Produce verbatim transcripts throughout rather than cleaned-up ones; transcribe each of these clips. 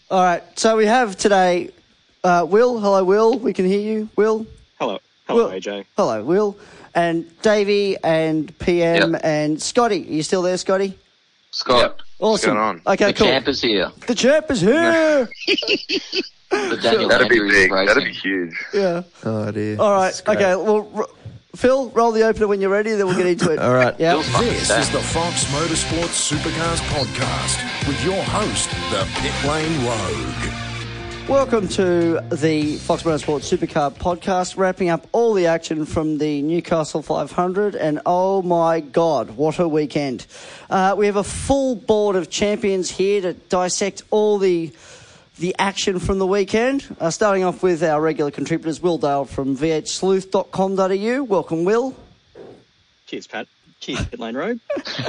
All right, so we have today uh, Will. Hello, Will. We can hear you, Will. Hello. Hello, Will. A J. Hello, Will. And Davey and P M Yep. and Scotty. Are you still there, Scotty? Scott, Yep. Awesome. What's going on? Okay, the cool. champ is here. The champ is here. The Daniel That'd be Andrews big. racing. That'd be huge. Yeah. Oh, dear. All right. This is great. Okay. Well, r- Phil, roll the opener when you're ready. Then we'll get into it. All right. Yeah. Phil's fucking This stacked. is the Fox Motorsports Supercars podcast with your host, the Pit Lane Rogue. Welcome to the Fox Motorsports Supercar podcast, wrapping up all the action from the Newcastle five hundred, and oh my God, what a weekend. Uh, we have a full board of champions here to dissect all the the action from the weekend, uh, starting off with our regular contributors, Will Dale from v h sleuth dot com dot a u. Welcome, Will. Cheers, Pat. Cheers, Pit Lane Rogue.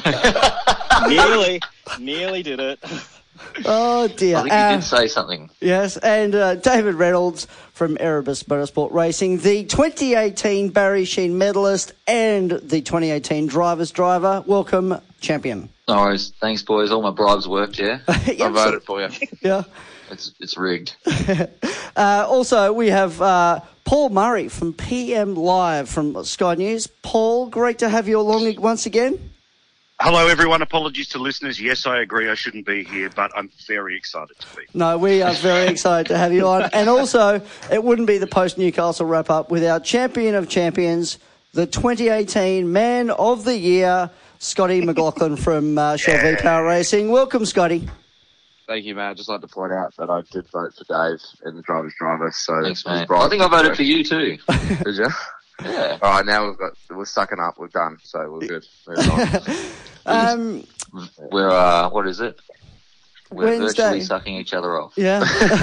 nearly, nearly did it. Oh, dear. I think you Uh, did say something. Yes, and uh, David Reynolds from Erebus Motorsport Racing, the twenty eighteen Barry Sheen medalist and the twenty eighteen Drivers' Driver. Welcome, champion. No worries. Thanks, boys. All my bribes worked, yeah? Yeah, I voted for you. Yeah. It's it's rigged. Uh, also, we have uh, Paul Murray from P M Live from Sky News. Paul, great to have you along once again. Hello, everyone. Apologies to listeners. Yes, I agree. I shouldn't be here, but I'm very excited to be. No, we are very excited to have you on. And also, it wouldn't be the post-Newcastle wrap-up without champion of champions, the twenty eighteen Man of the Year, Scotty McLaughlin from uh, Shell Yeah. V-Power Racing. Welcome, Scotty. Thank you, man. I'd just like to point out that I did vote for Dave in the Drivers' Driver. So Thanks, it was man. bright. I think I voted for you, too. Did you? Yeah. All right, now we've got we're sucking up. We're done. So we're good. Moving on. Um, We're, uh, what is it? We're Wednesday. virtually sucking each other off. yeah.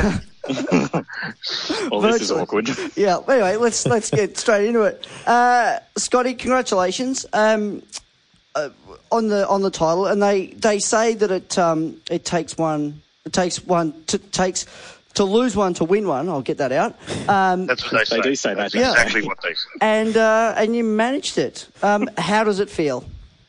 Well, this is Virtually. awkward. Yeah, anyway, let's let's get straight into it. Uh, Scotty, congratulations um, uh, on the on the title, and they, they say that it um, it takes one it takes one to takes to lose one to win one. I'll get that out. Um, That's what they say. They do say that. That's Yeah. exactly what they say. and uh, and you managed it. Um, how does it feel?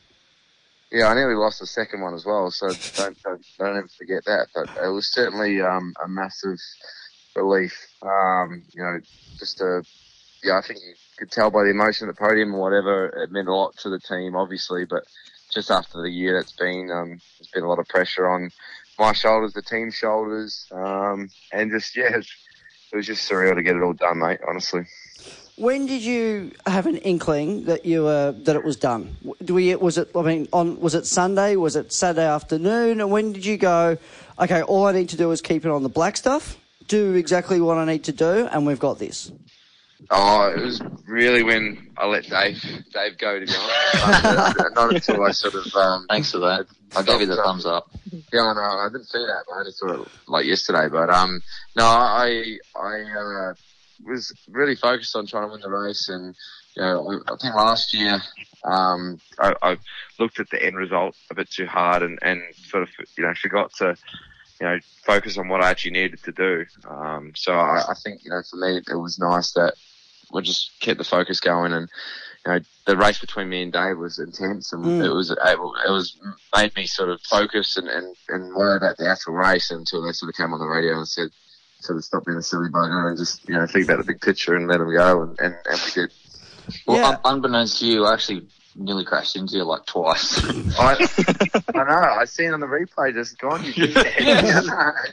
Yeah, I nearly lost the second one as well. So don't don't, don't ever forget that. But it was certainly um, a massive relief. Um, you know, just to yeah, I think you could tell by the emotion at the podium or whatever, it meant a lot to the team, obviously. But just after the year that's been, um, there's been a lot of pressure on my shoulders, the team's shoulders, um, and just yeah, it, it was just surreal to get it all done, mate. Honestly. When did you have an inkling that you were that it was done? Do we was it? I mean, on was it Sunday? Was it Saturday afternoon? And when did you go? Okay, all I need to do is keep it on the black stuff. Do exactly what I need to do, and we've got this. Oh, it was really when I let Dave Dave go, to be honest. Not until I sort of um, Thanks for that. I gave you the thumbs up. Yeah, I know. I didn't see that, but I just saw it like yesterday. But um, no, I I uh, was really focused on trying to win the race, and you know, I think last year um, I, I looked at the end result a bit too hard, and, and sort of you know forgot to you know focus on what I actually needed to do. Um, so I, I think you know for me it was nice that we just kept the focus going, and you know the race between me and Dave was intense, and Mm. it was able it was made me sort of focus and, and, and worry about the actual race until they sort of came on the radio and said sort of stop being a silly bugger and just you know think about the big picture and let them go, and, and, and we did. Well, Yeah. un- unbeknownst to you, I actually nearly crashed into you like twice. I, I know. I seen on the replay just gone. You did that.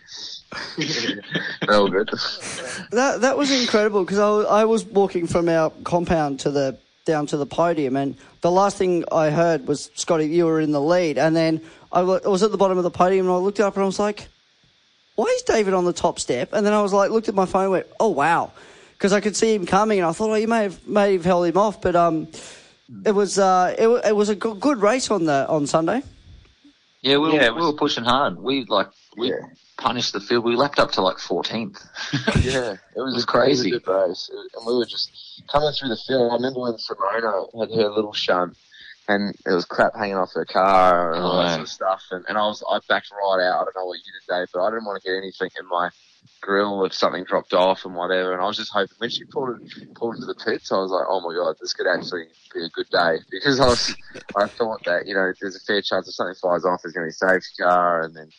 They're all good. That that was incredible because I, wa- I was walking from our compound to the down to the podium, and the last thing I heard was Scotty, you were in the lead, and then I wa- I was at the bottom of the podium, and I looked up and I was like, why is David on the top step? And then I was like, looked at my phone and went, oh wow, because I could see him coming, and I thought, oh, you may have may have held him off, but um, it was uh, it, wa- it was a good, good race on the on Sunday. Yeah, we were, Yeah, it was- we were pushing hard. We like we Yeah. punished the field. We lapped up to like fourteenth. Yeah, it was, It was a crazy. It was a good race, and we were just coming through the field. I remember when Simona had her little shunt, and there was crap hanging off her car and all Oh, that yeah. sort of stuff. And, and I was I backed right out. I don't know what you did, Dave, but I didn't want to get anything in my grill if something dropped off and whatever. And I was just hoping when she pulled it, pulled into the pits, I was like, oh my god, this could actually be a good day, because I was I thought that you know there's a fair chance if something flies off, there's going to be a safety car, and then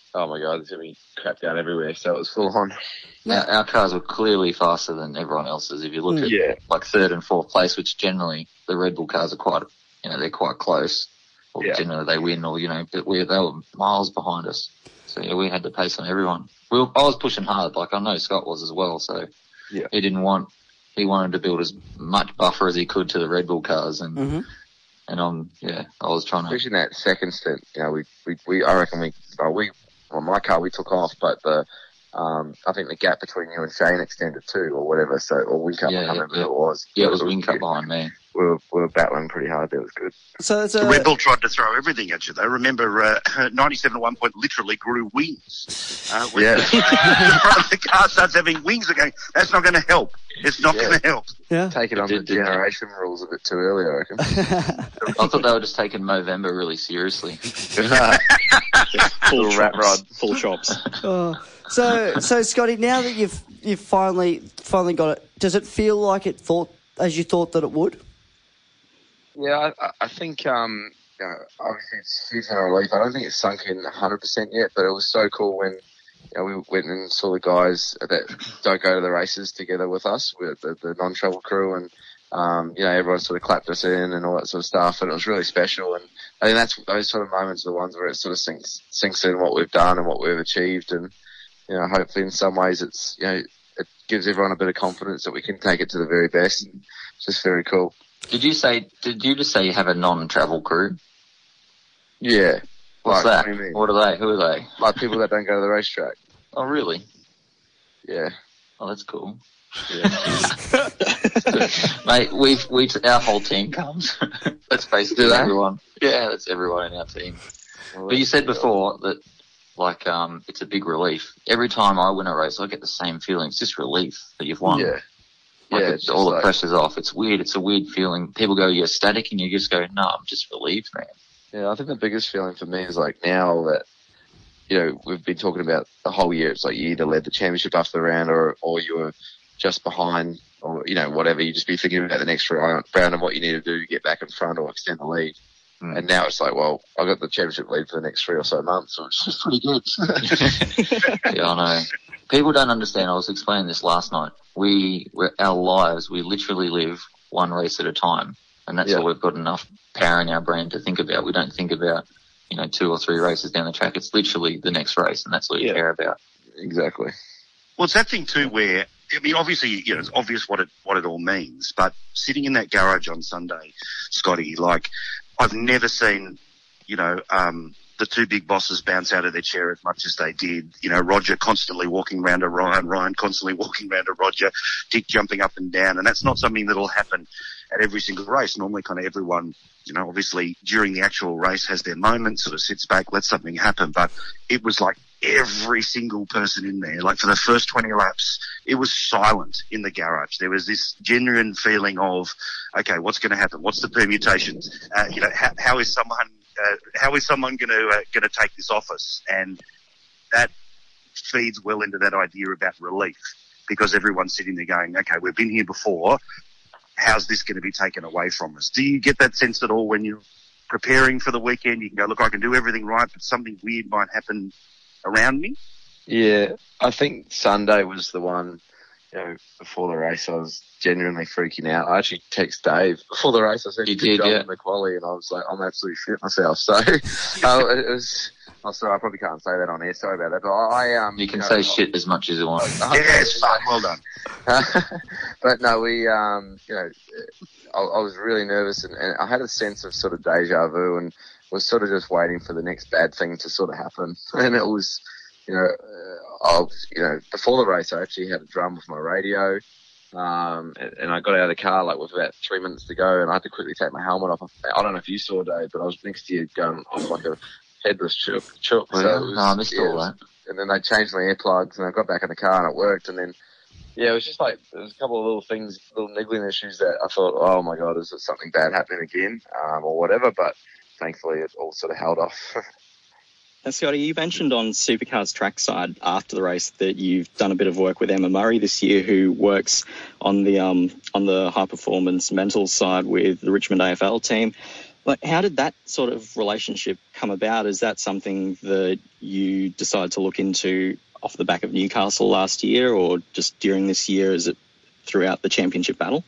oh my God, there's going to be crap down everywhere. So it was full on. Our, our cars were clearly faster than everyone else's. If you look at Yeah. like third and fourth place, which generally the Red Bull cars are quite, you know, they're quite close. Or Yeah. generally they win, or you know, but we they were miles behind us. So yeah, we had to pace on everyone. We were, I was pushing hard, like I know Scott was as well. So Yeah. he didn't want, he wanted to build as much buffer as he could to the Red Bull cars, and Mm-hmm. and um yeah, I was trying to. Especially in that second stint, you know, we, we, we I reckon we, well, we, on my car, we took off, but the, um, I think the gap between you and Shane extended too, or whatever, so, or Wingcup, Yeah, I can't yeah, remember yeah. who it was. Yeah, it But was Wingcup behind me. We were, we were battling pretty hard, that was good. So it's The a Red Bull tried to throw everything at you, though. Remember, uh, ninety-seven at one point literally grew wings. Uh, when Yeah. the, the front of the car starts having wings again. That's not going to help. It's not Yeah. going to help. yeah. Take it on the did, didn't it? generation rules a bit too early, I reckon. I thought they were just taking Movember really seriously. Full Little rat chops. rod. Full chops. Oh. So, so Scotty, now that you've you've finally finally got it, does it feel like it thought as you thought that it would? Yeah, I, I think, um, you know, obviously it's huge amount of relief. I don't think it's sunk in one hundred percent yet, but it was so cool when, you know, we went and saw the guys that don't go to the races together with us, with the, the non-travel crew, and, um, you know, everyone sort of clapped us in and all that sort of stuff, and it was really special. And I think that's, those sort of moments are the ones where it sort of sinks, sinks in what we've done and what we've achieved. And, you know, hopefully in some ways it's, you know, it gives everyone a bit of confidence that we can take it to the very best. And it's just very cool. Did you say? Did you just say you have a non-travel crew? Yeah. What's Like, that? What do you mean? What are they? Who are they? Like people that don't go to the racetrack. Oh, really? Yeah. Oh, that's cool. Yeah. Mate, we've we our whole team comes. That's basically Do they? everyone. Yeah, that's everyone in our team. Well, But you said before that, like, um, it's a big relief. Every time I win a race, I get the same feeling. It's just relief that you've won. Yeah. Like Yeah, it's, it's all the like- pressure's off. It's weird. It's a weird feeling. People go, you're ecstatic, and you just go, no, I'm just relieved, man. Yeah, I think the biggest feeling for me is like now that, you know, we've been talking about the whole year. It's like you either led the championship after the round or, or you were just behind or, you know, whatever. You just be thinking about the next round and what you need to do to get back in front or extend the lead. Mm. And now it's like, well, I got the championship lead for the next three or so months, so it's just pretty good. Yeah, I know. People don't understand. I was explaining this last night. We, we're, our lives, we literally live one race at a time. And that's Yeah. all we've got enough power in our brain to think about. We don't think about, you know, two or three races down the track. It's literally the next race, and that's all you Yeah. care about. Exactly. Well, it's that thing too where, I mean, obviously, you know, it's obvious what it, what it all means, but sitting in that garage on Sunday, Scotty, like, I've never seen, you know, um, the two big bosses bounce out of their chair as much as they did. You know, Roger constantly walking around to Ryan, Ryan constantly walking around to Roger, Dick jumping up and down, and that's not something that'll happen at every single race. Normally kind of everyone, you know, obviously during the actual race has their moment, sort of sits back, lets something happen, but it was like every single person in there, like for the first twenty laps, it was silent in the garage. There was this genuine feeling of, okay, what's going to happen? What's the permutations? Uh, you know, how, how is someone, uh, how is someone going to, uh, going to take this office? And that feeds well into that idea about relief, because everyone's sitting there going, okay, we've been here before. How's this going to be taken away from us? Do you get that sense at all when you're preparing for the weekend? You can go, look, I can do everything right, but something weird might happen around me. Yeah, I think Sunday was the one, you know, before the race I was genuinely freaking out. I actually texted Dave before the race. I said, You good did, job yeah. in the quali, and I was like, I'm absolutely shit myself. So, oh, it was, I'm sorry, I probably can't say that on air. Sorry about that. But I, um, You can know, say shit as much as you want. Yes, fine, well done. But no, we, um, you know, I, I was really nervous, and, and I had a sense of sort of deja vu, and was sort of just waiting for the next bad thing to sort of happen. And it was, you know, uh, I was, you know, before the race, I actually had a drum with my radio, um, and, and I got out of the car like with about three minutes to go, and I had to quickly take my helmet off. I don't know if you saw, Dave, but I was next to you going off like a headless chook. chook. Oh, So yeah? it was, No, I missed yeah, all it was- that. And then they changed my earplugs, and I got back in the car, and it worked. And then, yeah, it was just like there was a couple of little things, little niggling issues that I thought, oh my god, is there something bad happening again, um, or whatever? But thankfully, it all sort of held off. And Scotty, you mentioned on Supercars trackside after the race that you've done a bit of work with Emma Murray this year, who works on the um, on the high performance mental side with the Richmond A F L team. Like, how did that sort of relationship come about? Is that something that you decided to look into off the back of Newcastle last year, or just during this year? Is it throughout the championship battle?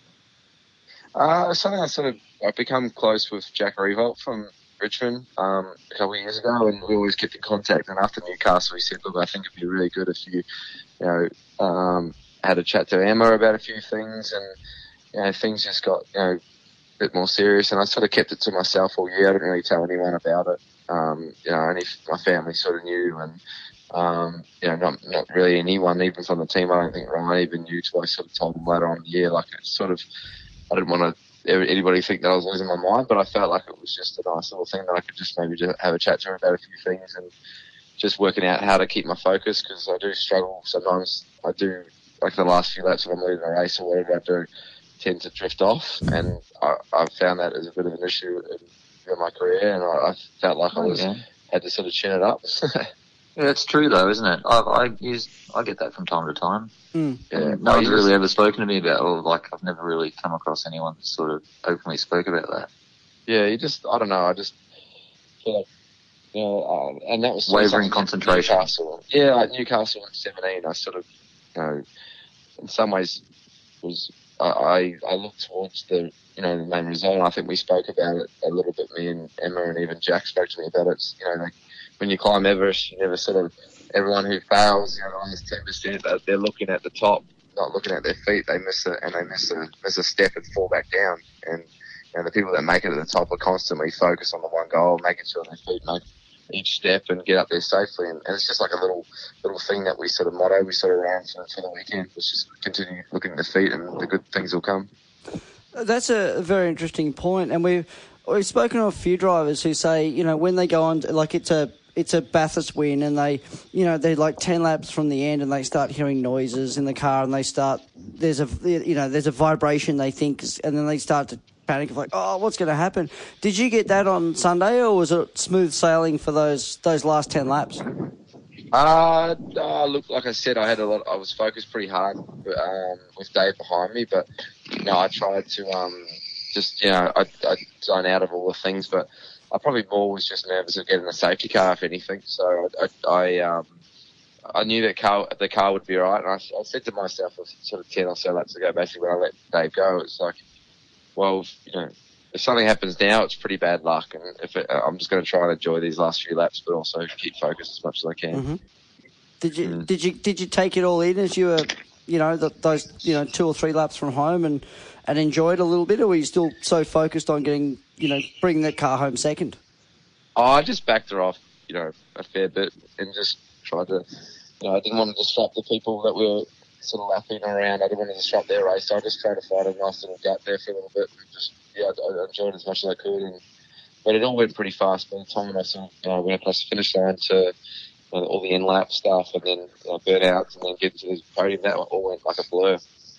Uh, something I sort of I've become close with Jack Revolt from Richmond um, a couple of years ago, and we always kept in contact. And after Newcastle, he said, "Look, I think it'd be really good if you, you know, um, had a chat to Emma about a few things." And you know, things just got you know a bit more serious, and I sort of kept it to myself all year. I didn't really tell anyone about it. Um, you know, only my family sort of knew, and um, you know, not not really anyone, even from the team. I don't think Ryan even knew till I sort of told him later on in the year. Like, it's sort of, I didn't want to anybody think that I was losing my mind, but I felt like it was just a nice little thing that I could just maybe just have a chat to her about a few things, and just working out how to keep my focus, because I do struggle sometimes. I do, like the last few laps when I'm leading a race or whatever I do, tend to drift off, and I, I've found that as a bit of an issue in, in my career, and I, I felt like I was yeah. had to sort of chin it up. Yeah, it's true though, isn't it? I, I use I get that from time to time. Mm. Yeah, no one's really ever spoken to me about, or like I've never really come across anyone that sort of openly spoke about that. Yeah, you just I don't know. I just feel like you know, um, and that was wavering concentration. Newcastle. Yeah, like Newcastle in seventeen. I sort of, you know, in some ways was I I looked towards the you know the main result. And I think we spoke about it a little bit. Me and Emma and even Jack spoke to me about it. You know, like, when you climb Everest, you never sort of, everyone who fails, you know, the last ten percent, they're looking at the top, not looking at their feet. They miss it, and they miss a, miss a step and fall back down. And, you know, the people that make it at the top are constantly focused on the one goal, making sure their feet make each step and get up there safely. And, and it's just like a little, little thing that we sort of motto, we sort of ran for, for the weekend, was just continue looking at the feet and the good things will come. That's a very interesting point. And we've, we've spoken to a few drivers who say, you know, when they go on, like it's a, It's a Bathurst win, and they, you know, they're like ten laps from the end, and they start hearing noises in the car, and they start there's a, you know, there's a vibration they think, and then they start to panic, like, oh, what's going to happen? Did you get that on Sunday, or was it smooth sailing for those those last ten laps? Uh, uh look, like I said, I had a lot. I was focused pretty hard um, with Dave behind me, but you know, I tried to um just you know I I zone out of all the things, but I probably more was just nervous of getting a safety car, if anything. So I, I, I, um, I knew that car, the car would be all right. And I, I said to myself, sort of ten or so laps ago, basically when I let Dave go, it's like, well, you know, if something happens now, it's pretty bad luck. And if it, I'm just going to try and enjoy these last few laps, but also keep focused as much as I can. Mm-hmm. Did you mm. did you did you take it all in as you were, you know, the, those you know two or three laps from home and and enjoy it a little bit, or were you still so focused on getting, you know, bringing that car home second? Oh, I just backed her off, you know, a fair bit, and just tried to, you know, I didn't want to disrupt the people that were sort of lapping around. I didn't want to disrupt their race, so I just tried to find a nice little gap there for a little bit, and just, yeah, I, I enjoyed it as much as I could. And, but it all went pretty fast by the time I sort of, you know, went across the finish line to, you know, all the in-lap stuff, and then, you know, burnouts, and then getting to the podium. That all went like a blur.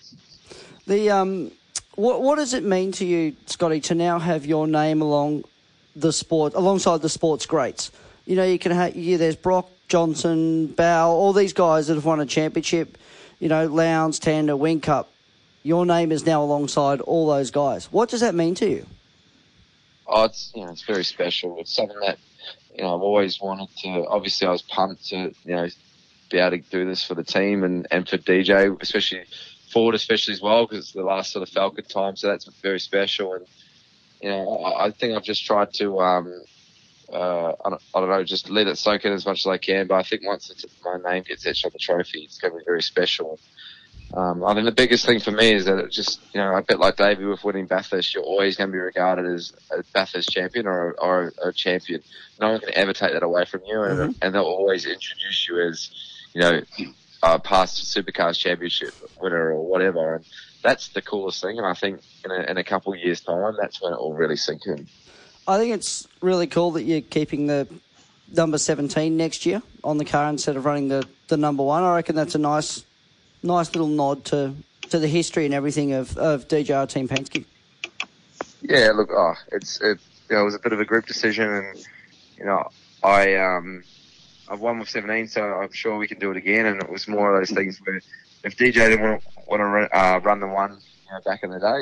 The um, what what does it mean to you, Scotty, to now have your name along the sport, alongside the sports greats? You know, you can have, yeah, there's Brock, Johnson, Bow, all these guys that have won a championship, you know, Lowndes, Tander, Whincup. Your name is now alongside all those guys. What does that mean to you? Oh, it's, you know, it's very special. It's something that, you know, I've always wanted to, obviously I was pumped to, you know, be able to do this for the team and, and for D J, especially Ford, especially as well, because it's the last sort of Falcon time, so that's very special. And, you know, I, I think I've just tried to, um, uh, I, don't, I don't know, just let it soak in as much as I can. But I think once it's, my name gets etched on the trophy, it's going to be very special. Um, I think the biggest thing for me is that it just, you know, a bit like Davey with winning Bathurst, you're always going to be regarded as a Bathurst champion or, or a champion. No one's going to ever take that away from you, and, mm-hmm. and they'll always introduce you as, you know, a past Supercars championship winner or whatever. And that's the coolest thing, and I think in a, in a couple of years' time, that's when it will really sink in. I think it's really cool that you're keeping the number seventeen next year on the car instead of running the, the number one. I reckon that's a nice nice little nod to, to the history and everything of, of D J R Team Penske. Yeah, look, oh, it's it, you know, it was a bit of a group decision, and you know, I um, I've won with seventeen, so I'm sure we can do it again. And it was more of those things where if D J didn't want, want to run, uh, run the one, you know, back in the day, and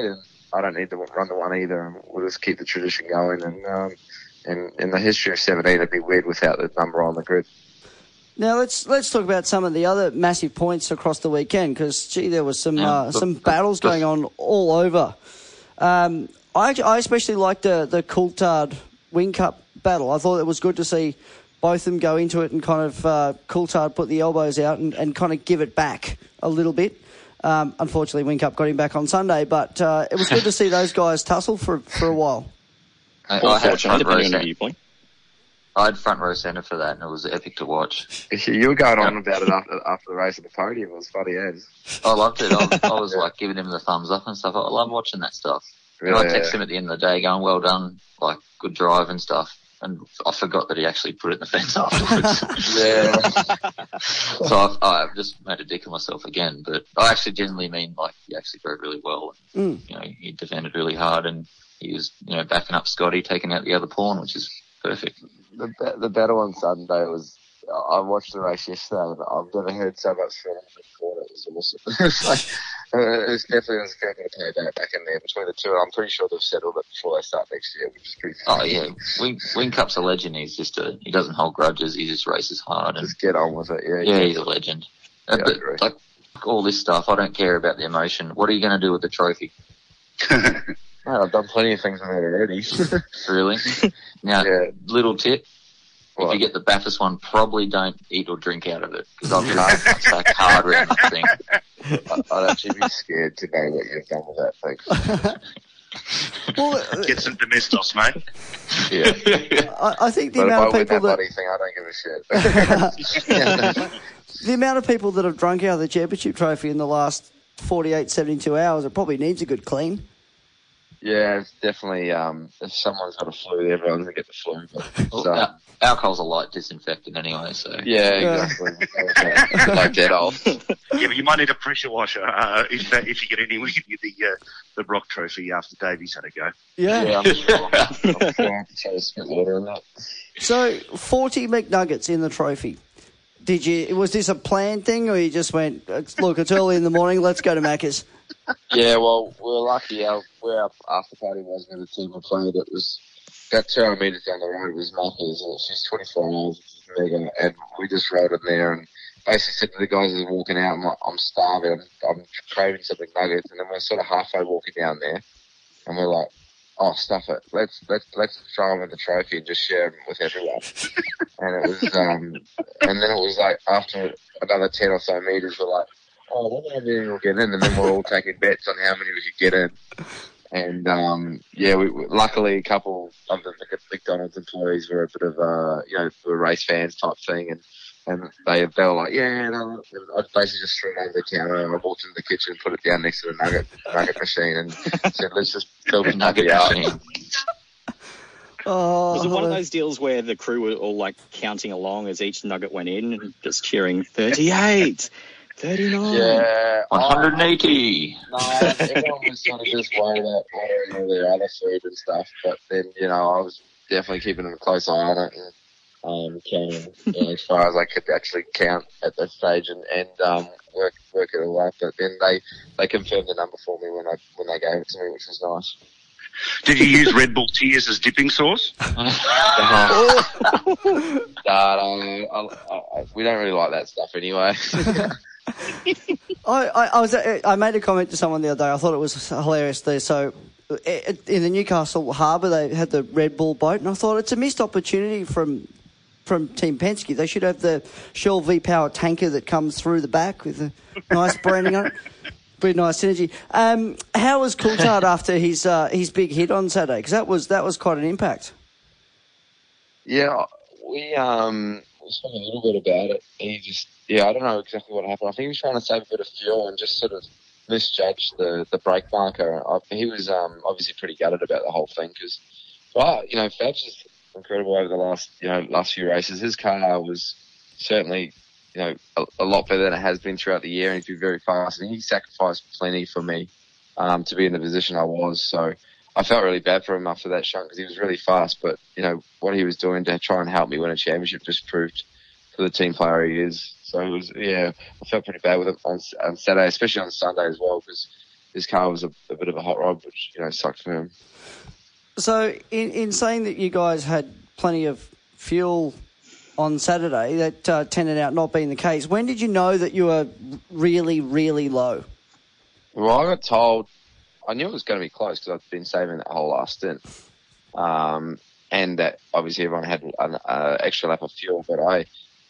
I don't need to run the one either. And we'll just keep the tradition going. And um, and in the history of seventeen, it'd be weird without the number on the grid. Now let's let's talk about some of the other massive points across the weekend because gee, there was some Yeah, uh, but- some battles going on all over. Um, I I especially liked the the Coulthard Wing Cup battle. I thought it was good to see both of them go into it and kind of uh, Coulthard put the elbows out and, and kind of give it back a little bit. Um, unfortunately, Wing Cup got him back on Sunday, but uh, it was good to see those guys tussle for for a while. I, Or I had fortunate, front row depending on the centre. viewpoint. I had front row centre for that, and it was epic to watch. You were going on about it after, after the race at the podium. It was funny as. I loved it. I, I was like giving him the thumbs up and stuff. I love watching that stuff. And I texted him at the end of the day going, well done, like good drive and stuff. And I forgot that he actually put it in the fence afterwards. Yeah. So I've, I've just made a dick of myself again. But I actually genuinely mean like he actually drove really well. Mm. You know, he defended really hard and he was, you know, backing up Scotty, taking out the other pawn, which is perfect. The, the battle on Sunday was. I watched the race yesterday and I've never heard so much film before. It was awesome. It's like, uh, it's definitely was going to pay back back in there between the two. I'm pretty sure they've settled it before they start next year, which is pretty Oh funny. yeah, Wing, Wing Cup's a legend. He's just a he doesn't hold grudges. He just races hard and Just get on with it, yeah. yeah, he's a legend. Uh, Yeah, I but agree. like all this stuff, I don't care about the emotion. What are you going to do with the trophy? Man, I've done plenty of things with it already. Really? Now, Yeah. little tip. If What? you get the Bathurst one, probably don't eat or drink out of it because I've just back hard around that thing. I- I'd actually be scared to know what you've done with that thing. Well, uh, Get some domestos, mate. Yeah. I, I think the But if I amount of win people that that bloody thing, I don't give a shit. the amount of people that have drunk out of the championship trophy in the last forty-eight, seventy-two hours, it probably needs a good clean. Yeah, it's definitely, um, if someone's got a flu, everyone's going to get the flu. But it's, Well, um, al- alcohol's a light disinfectant anyway, so yeah, Yeah. exactly. Like that old. Yeah, but you might need a pressure washer uh, if that, if you get anywhere near the uh, the Brock Trophy after Davies had a go. Yeah. Yeah, I'm sure. I'm sure I have to try to spit water in that. So forty McNuggets in the trophy. Did you? Was this a planned thing, or you just went, look, it's early in the morning, let's go to Macca's? Yeah, well, we were lucky. Our, where our after party was with the team we played, it was about two hundred metres down the road was Macca's, and she's twenty-four hours, which is mega, and we just rode in there and basically said to the guys as walking out, I'm, like, I'm starving, I'm, I'm craving some McNuggets, and then we're sort of halfway walking down there, and we're like, oh, stuff it, let's let's let's try them with the trophy and just share them with everyone. And it was, um, and then it was like after another ten or so metres, we're like, oh, what many we'll get in, and then we're all taking bets on how many we could get in. And um, yeah, we, we, luckily a couple of the McDonald's employees were a bit of uh, you know, were race fans type thing, and and they they were like, yeah, no. I basically just threw it over the counter, and I walked into the kitchen, put it down next to the nugget nugget machine, and said, let's just fill the nugget nugget out. machine. Oh, Was it one of those deals where the crew were all like counting along as each nugget went in and just cheering thirty-eight, thirty-nine? Yeah, one hundred eighty. No, everyone was sort of just worried about ordering all their other food and stuff. But then, you know, I was definitely keeping a close eye on it and um, counting, you know, as far as I could actually count at that stage and, and um, work work it all out. But then they, they confirmed the number for me when I when they gave it to me, which was nice. Did you use Red Bull Tears as dipping sauce? Uh, no, no, I, I, I, we don't really like that stuff anyway. I, I, I was I made a comment to someone the other day. I thought it was hilarious there. So i- in the Newcastle Harbour, they had the Red Bull boat, and I thought it's a missed opportunity from from Team Penske. They should have the Shell V-Power tanker that comes through the back with a nice branding on it. Pretty nice synergy. Um, how was Coulthard after his uh, his big hit on Saturday? Because that was that was quite an impact. Yeah, we um we spoke a little bit about it. He just, yeah, I don't know exactly what happened. I think he was trying to save a bit of fuel and just sort of misjudged the the brake marker. I, he was um obviously pretty gutted about the whole thing because, well, you know, Fabs is incredible over the last you know last few races. His car was certainly, you know, a, a lot better than it has been throughout the year, and he's been very fast. And he sacrificed plenty for me um, to be in the position I was. So I felt really bad for him after that shunt because he was really fast. But, you know, what he was doing to try and help me win a championship just proved for the team player he is. So it was, yeah, I felt pretty bad with him on, on Saturday, especially on Sunday as well, because his car was a, a bit of a hot rod, which, you know, sucked for him. So in, in saying that you guys had plenty of fuel on Saturday, that uh, tended out not being the case, when did you know that you were really, really low? Well, I got told, I knew it was going to be close because I'd been saving that whole last stint. Um, and that obviously everyone had an uh, extra lap of fuel, but I,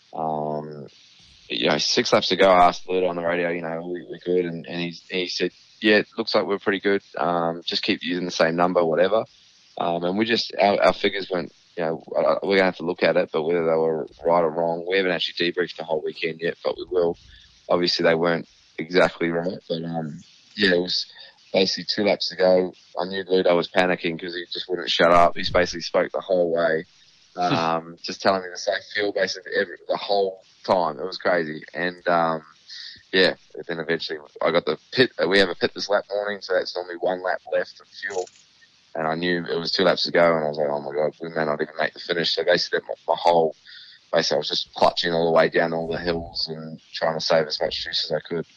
um, you know, six laps ago, I asked Ludo on the radio, you know, we, we're good. And, and he, he said, yeah, it looks like we're pretty good. Um, just keep using the same number, whatever. Um, and we just, our, our figures weren't, you know, we're going to have to look at it, but whether they were right or wrong, we haven't actually debriefed the whole weekend yet, but we will. Obviously they weren't exactly right, but, um, yeah, it was basically two laps ago. I knew Ludo was panicking because he just wouldn't shut up. He's basically spoke the whole way, um, just telling me the same fuel basically every, the whole time. It was crazy. And, um, yeah, then eventually I got the pit. We have a pit this lap morning, so that's normally one lap left of fuel. And I knew it was two laps to go, and I was like, oh my God, we may not even make the finish. So basically my, my whole, basically I was just clutching all the way down all the hills and trying to save as much juice as I could.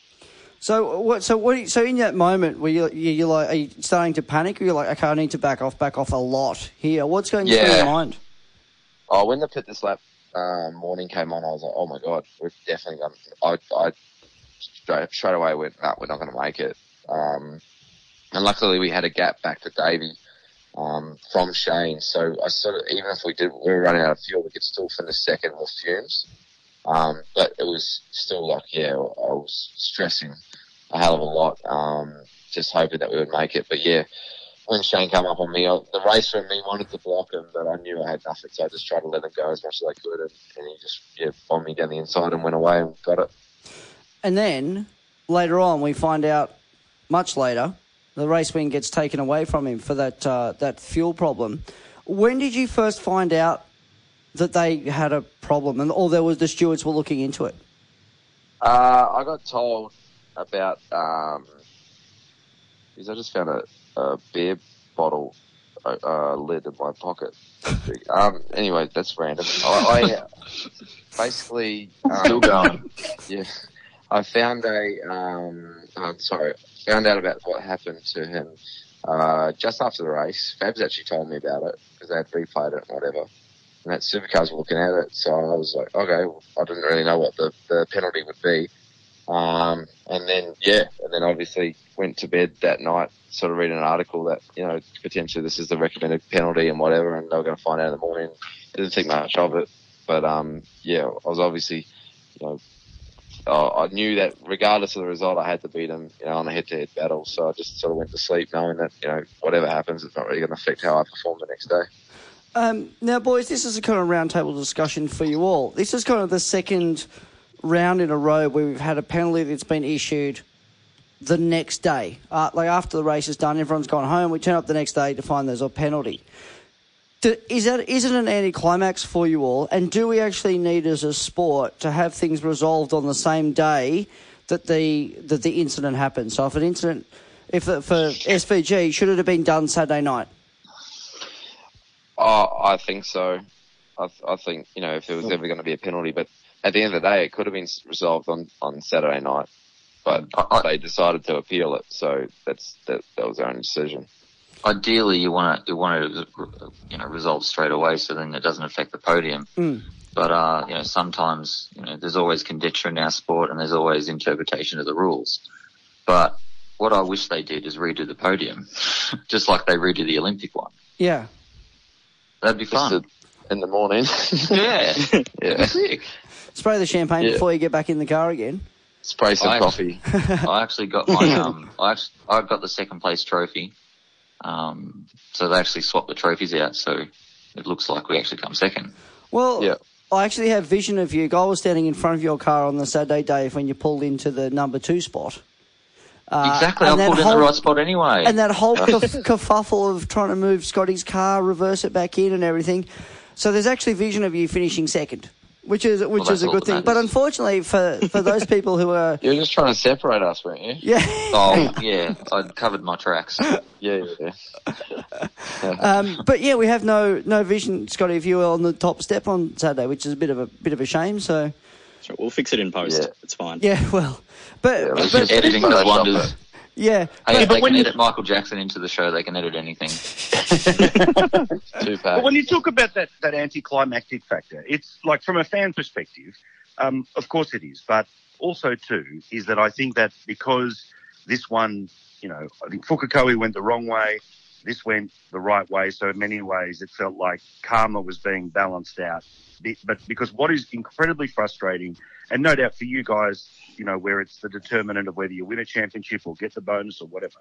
So what? So what? So in that moment, were you you you're like, are you starting to panic, or you're like, okay, I need to back off, back off a lot here? What's going yeah. through your mind? Oh, when the pit this lap um, morning came on, I was like, oh my God, we're definitely going. I I straight, straight away went, no, we're not going to make it. Um, and luckily we had a gap back to Davey um, from Shane, so I sort of, even if we did, we were running out of fuel, we could still finish second with fumes. Um, but it was still like, yeah, I was stressing a hell of a lot, um, just hoping that we would make it. But yeah, when Shane came up on me, I, the racer in me wanted to block him, but I knew I had nothing, so I just tried to let him go as much as I could, and, and he just, yeah, bombed me down the inside and went away and got it. And then, later on, we find out, much later, the race win gets taken away from him for that uh, that fuel problem. When did you first find out that they had a problem, and or there was the stewards were looking into it? Uh, I got told about, um, because I just found a, a beer bottle uh, lid in my pocket. um, anyway, that's random. I, I basically um, still going. Yeah, I found a. Um, I'm sorry, found out about what happened to him uh, just after the race. Fabs actually told me about it because they had replayed it and whatever. And that Supercars were looking at it, so I was like, okay, well, I didn't really know what the, the penalty would be. Um, and then, yeah, and then obviously went to bed that night, sort of reading an article that, you know, potentially this is the recommended penalty and whatever, and they were going to find out in the morning. I didn't think much of it, but, um, yeah, I was obviously, you know, uh, I knew that regardless of the result, I had to beat him, you know, on a head-to-head battle, so I just sort of went to sleep knowing that, you know, whatever happens, it's not really going to affect how I perform the next day. Um, now, boys, this is a kind of roundtable discussion for you all. This is kind of the second round in a row where we've had a penalty that's been issued the next day. Uh, like after the race is done, everyone's gone home. We turn up the next day to find there's a penalty. Do, is that is it an anticlimax for you all? And do we actually need, as a sport, to have things resolved on the same day that the that the incident happened? So if an incident, if the, for S V G, should it have been done Saturday night? Oh, I think so. I, I think, you know, if there was ever going to be a penalty, but at the end of the day, it could have been resolved on, on Saturday night, but I, they decided to appeal it, so that's that, that was their own decision. Ideally, you want to you want to you know resolve straight away, so then it doesn't affect the podium. Mm. But uh, you know, sometimes you know there's always conjecture in our sport, and there's always interpretation of the rules. But what I wish they did is redo the podium, just like they redo the Olympic one. Yeah. That'd be fun. Just in the morning. Yeah. Yeah. Spray the champagne yeah. before you get back in the car again. Spray some I coffee. Actually, I actually got my um. I actually, I got the second place trophy. Um. So they actually swapped the trophies out, so it looks like we actually come second. Well, yeah. I actually have vision of you. I was standing in front of your car on the Saturday day when you pulled into the number two spot. Uh, exactly, I pulled in the right spot anyway. And that whole kerf- kerfuffle of trying to move Scotty's car, reverse it back in and everything. So there's actually vision of you finishing second, which is which well, is a good thing. But unfortunately for, for those people who are... You were just trying to separate us, weren't you? Yeah. Oh, yeah, I'd covered my tracks. Yeah, yeah. yeah. um, but yeah, we have no no vision, Scotty, if you were on the top step on Saturday, which is a bit of a bit of a shame, so... Sure, we'll fix it in post. Yeah. It's fine. Yeah, well... But, yeah, but editing does wonders. Yeah. Hey, if but they when can you- edit Michael Jackson into the show, they can edit anything. Two But when you talk about that, that anticlimactic factor, it's like from a fan perspective, um, of course it is. But also, too, is that I think that because this one, you know, I think Fukukoe went the wrong way, this went the right way. So in many ways, it felt like karma was being balanced out. But because what is incredibly frustrating, and no doubt for you guys, you know, where it's the determinant of whether you win a championship or get the bonus or whatever,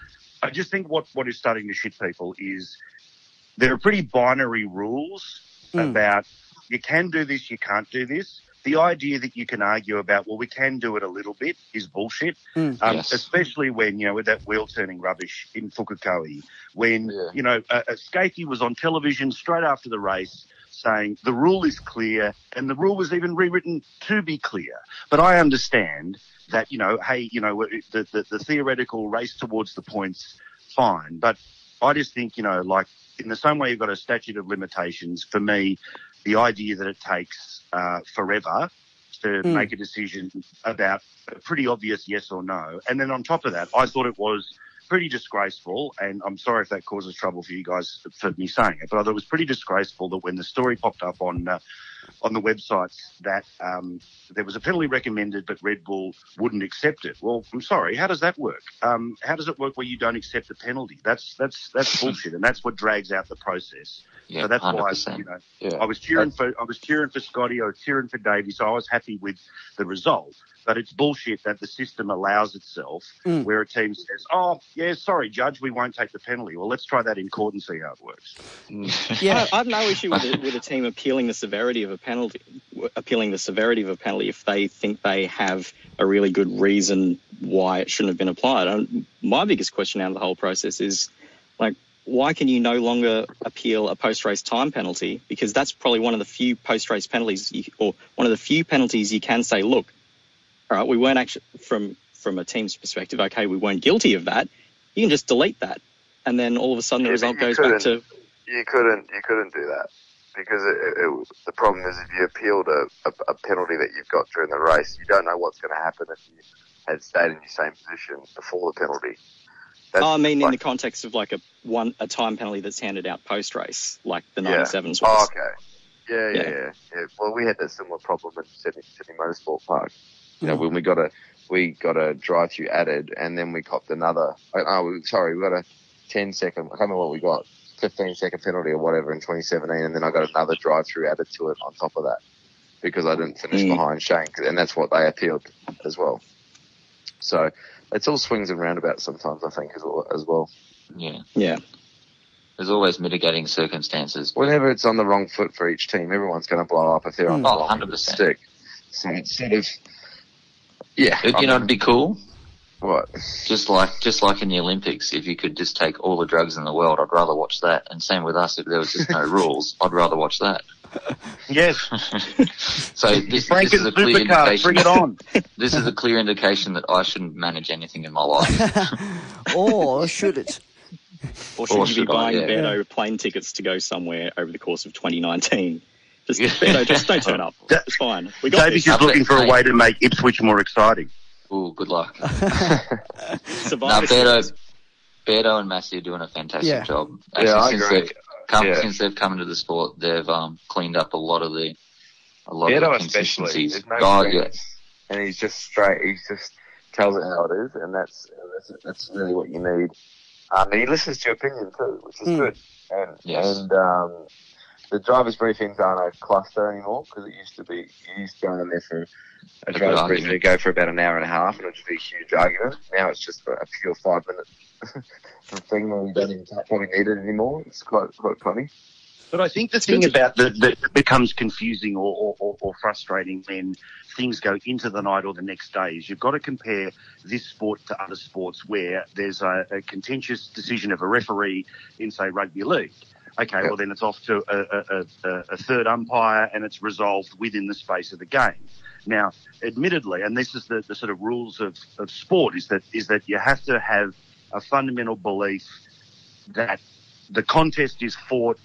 I just think what, what is starting to shit people is there are pretty binary rules Mm. about you can do this, you can't do this. The idea that you can argue about, well, we can do it a little bit is bullshit, Mm. um, Yes. especially when, you know, with that wheel-turning rubbish in Fukukoe, when, Yeah. you know, uh, uh, Skaife was on television straight after the race saying the rule is clear, and the rule was even rewritten to be clear. But I understand that, you know, hey, you know, the, the, the theoretical race towards the points, fine. But I just think, you know, like in the same way you've got a statute of limitations, for me, the idea that it takes uh, forever to Mm. make a decision about a pretty obvious yes or no. And then on top of that, I thought it was pretty disgraceful, and I'm sorry if that causes trouble for you guys for me saying it, but I thought it was pretty disgraceful that when the story popped up on uh, on the websites that um, there was a penalty recommended, but Red Bull wouldn't accept it. Well, I'm sorry, how does that work? Um, how does it work where you don't accept the penalty? That's that's that's bullshit, and that's what drags out the process. Yeah, so that's one hundred why, percent. you know, Yeah. I was cheering for I was cheering for Scotty, I was cheering for Davey, so I was happy with the result. But it's bullshit that the system allows itself Mm. where a team says, "Oh, yeah, sorry, Judge, we won't take the penalty." Well, let's try that in court and see how it works. Yeah. I, I have no issue with it, with a team appealing the severity of a penalty, appealing the severity of a penalty if they think they have a really good reason why it shouldn't have been applied. Um, my biggest question out of the whole process is, like, why can you no longer appeal a post-race time penalty? Because that's probably one of the few post-race penalties, you, or one of the few penalties you can say, look, all right, we weren't actually, from from a team's perspective, okay, we weren't guilty of that. You can just delete that, and then all of a sudden the Yeah, result but you goes back to. couldn't- You couldn't, you couldn't do that because it, it, it, the problem is if you appealed a, a, a penalty that you've got during the race, you don't know what's going to happen if you had stayed in your same position before the penalty. That's Oh, I mean, in like- the context of like a one a time penalty that's handed out post race, like the Yeah. ninety-sevens Oh, was. okay. Yeah, yeah, Yeah. yeah, yeah. Well, we had that similar problem in Sydney, Sydney Motorsport Park. You know, when we got a we got a drive through added, and then we copped another. Oh, we- sorry, we got a ten second. I can't remember what we got. fifteen second penalty or whatever in twenty seventeen, and then I got another drive through added to it on top of that because I didn't finish Mm. behind Shane, and that's what they appealed as well. So it's all swings and roundabouts sometimes, I think, as well. As well. Yeah. Yeah. There's always mitigating circumstances. Whenever it's on the wrong foot for each team, everyone's going to blow up if they're on Mm. the Oh, wrong one hundred percent. stick. So it's sort of, yeah. But, you know, it'd be cool. What? Just like, just like in the Olympics, if you could just take all the drugs in the world, I'd rather watch that. And same with us, if there was just no rules, I'd rather watch that. Yes, So this, Frank this is and a clear Supercar, indication. bring it on. This is a clear indication that I shouldn't manage anything in my life. Or should it? Or should Or you should be I, buying yeah. Beto plane tickets to go somewhere over the course of twenty nineteen? Just Beto, just don't turn up. Da- It's fine. We got Davy's this. just looking for a way to make Ipswich more exciting. Ooh, good luck. No, Survivor Beto, Series. Beto and Massey are doing a fantastic Yeah. job. Yeah, Actually, I since agree. they've come, Yeah. since they've come into the sport, they've um, cleaned up a lot of the a lot Beto of the especially. inconsistencies. There's no God, yeah. strings. And he's just straight. He just tells it how it is, and that's that's, that's really what you need. Um, and he listens to your opinion too, which is Mm. good. And Yes. and um, the drivers' briefings aren't a cluster anymore because it used to be. You used to go in there for a A good drivers' argument. briefing to go for about an hour and a half, and it would just be a huge argument. Now it's just a pure five minute thing where we don't even probably need it anymore. It's quite quite funny. But I think the thing about that that becomes confusing or, or, or, or frustrating when things go into the night or the next day is you've got to compare this sport to other sports where there's a, a contentious decision of a referee in, say, rugby league. Okay, Yep. well, then it's off to a, a, a, a third umpire and it's resolved within the space of the game. Now, admittedly, and this is the, the sort of rules of, of sport, is that is that you have to have a fundamental belief that the contest is fought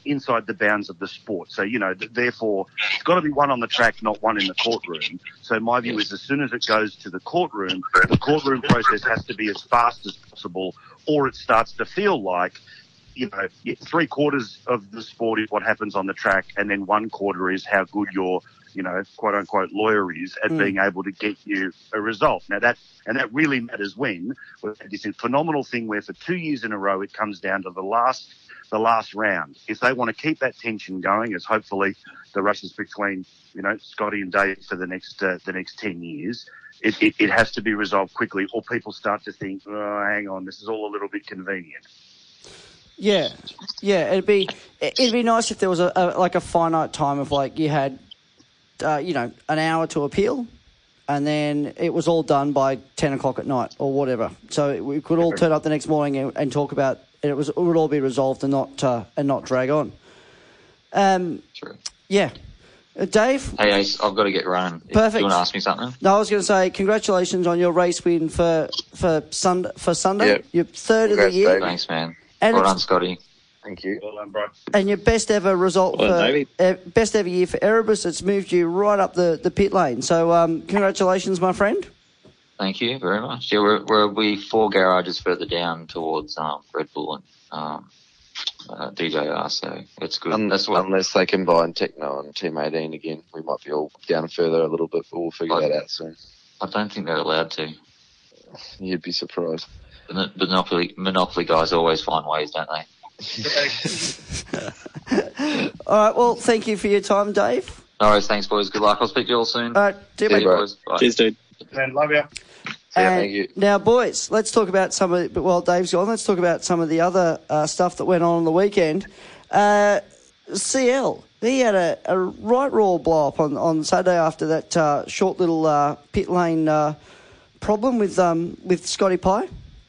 inside the bounds of the sport. So, you know, th- therefore, it's got to be one on the track, not one in the courtroom. So my view is as soon as it goes to the courtroom, the courtroom process has to be as fast as possible, or it starts to feel like, you know, three quarters of the sport is what happens on the track, and then one quarter is how good your, you know, quote unquote lawyer is at mm. being able to get you a result. Now that, and that really matters when we've had this phenomenal thing where for two years in a row it comes down to the last, the last round. If they want to keep that tension going, as hopefully the races between, you know, Scotty and Dave for the next, uh, the next ten years, it, it, it has to be resolved quickly, or people start to think, oh, hang on, this is all a little bit convenient. Yeah, yeah, it'd be it'd be nice if there was a, a like a finite time of like you had, uh, you know, an hour to appeal, and then it was all done by ten o'clock at night or whatever. So we could all turn up the next morning and, and talk about it. It was it would all be resolved and not uh, and not drag on. Um, True. Yeah, uh, Dave. Hey, Ace, I've got to get running. Perfect. Do you want to ask me something? No, I was going to say congratulations on your race win for for Sunday. For Sunday, Yep. your third Congrats, of the year. Dave. Thanks, man. And well it's- done, Scotty. Thank you. Well done, bro. And your best ever result Well done, for Davey. uh, best ever year for Erebus. It's moved you right up the, the pit lane. So um, congratulations, my friend. Thank you very much. Yeah, we're, we're we four garages further down towards um, Red Bull and um, uh, D J R, so it's good. Un- That's what. Unless they combine Techno and Team eighteen again, we might be all down further a little bit, but we'll figure I- that out soon. I don't think they're allowed to. You'd be surprised. The Monopoly Monopoly guys always find ways, don't they? All right. Well, thank you for your time, Dave. No worries, thanks, boys. Good luck. I'll speak to you all soon. All right. See you, See mate. you, boys. Bye. Cheers, dude. Man, love you. Yeah, And thank you. now, boys, let's talk about some of. The, well, Dave's gone. Let's talk about some of the other uh, stuff that went on on the weekend. Uh, C L. He had a, a right raw blow up on, on Saturday after that uh, short little uh, pit lane uh, problem with um with Scotty Pye.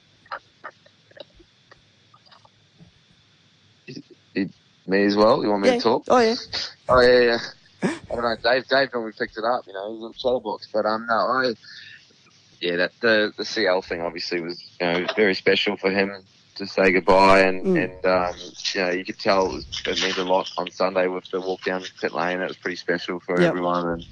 Me as well? You want me Yeah. to talk? Oh yeah. Oh, yeah, yeah. I don't know. Dave, Dave normally picked it up, you know, he's a chatterbox. But, um, no, I, yeah, that, the, the C L thing obviously was, you know, very special for him to say goodbye. And, Mm. and, um, you know, you could tell it, was, it means a lot on Sunday with the walk down pit lane. It was pretty special for Yep. everyone. And,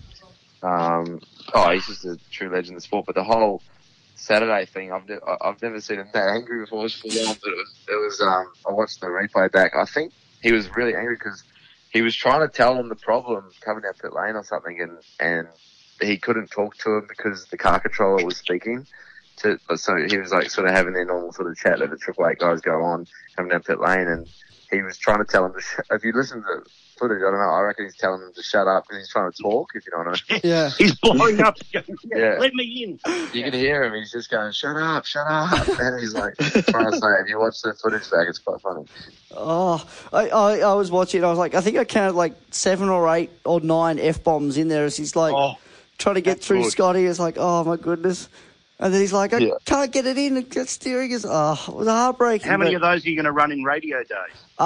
um, oh, he's just a true legend of the sport. But the whole Saturday thing, I've, ne- I've never seen him that angry before for long, but it was, it was, um, I watched the replay back. I think he was really angry because he was trying to tell him the problem coming down pit lane or something, and, and he couldn't talk to him because the car controller was speaking. To, so he was like sort of having their normal sort of chat that the Triple Eight guys go on coming down pit lane, and he was trying to tell him to sh- if you listen to the footage, I don't know, I reckon he's telling him to shut up because he's trying to talk, if you know what I mean. Yeah. He's blowing up. Yeah. Let me in. You can hear him, he's just going, shut up, shut up. And he's like trying to say, if you watch the footage back, it's quite funny. Oh, I, I, I was watching. I was like, I think I counted like seven or eight or nine F bombs in there as he's like Oh, trying to get that's through good. Scotty. It's like, oh my goodness. And then he's like, I Yeah. can't get it in. It's steering is, oh, it was heartbreaking. How many but- of those are you going to run in radio days?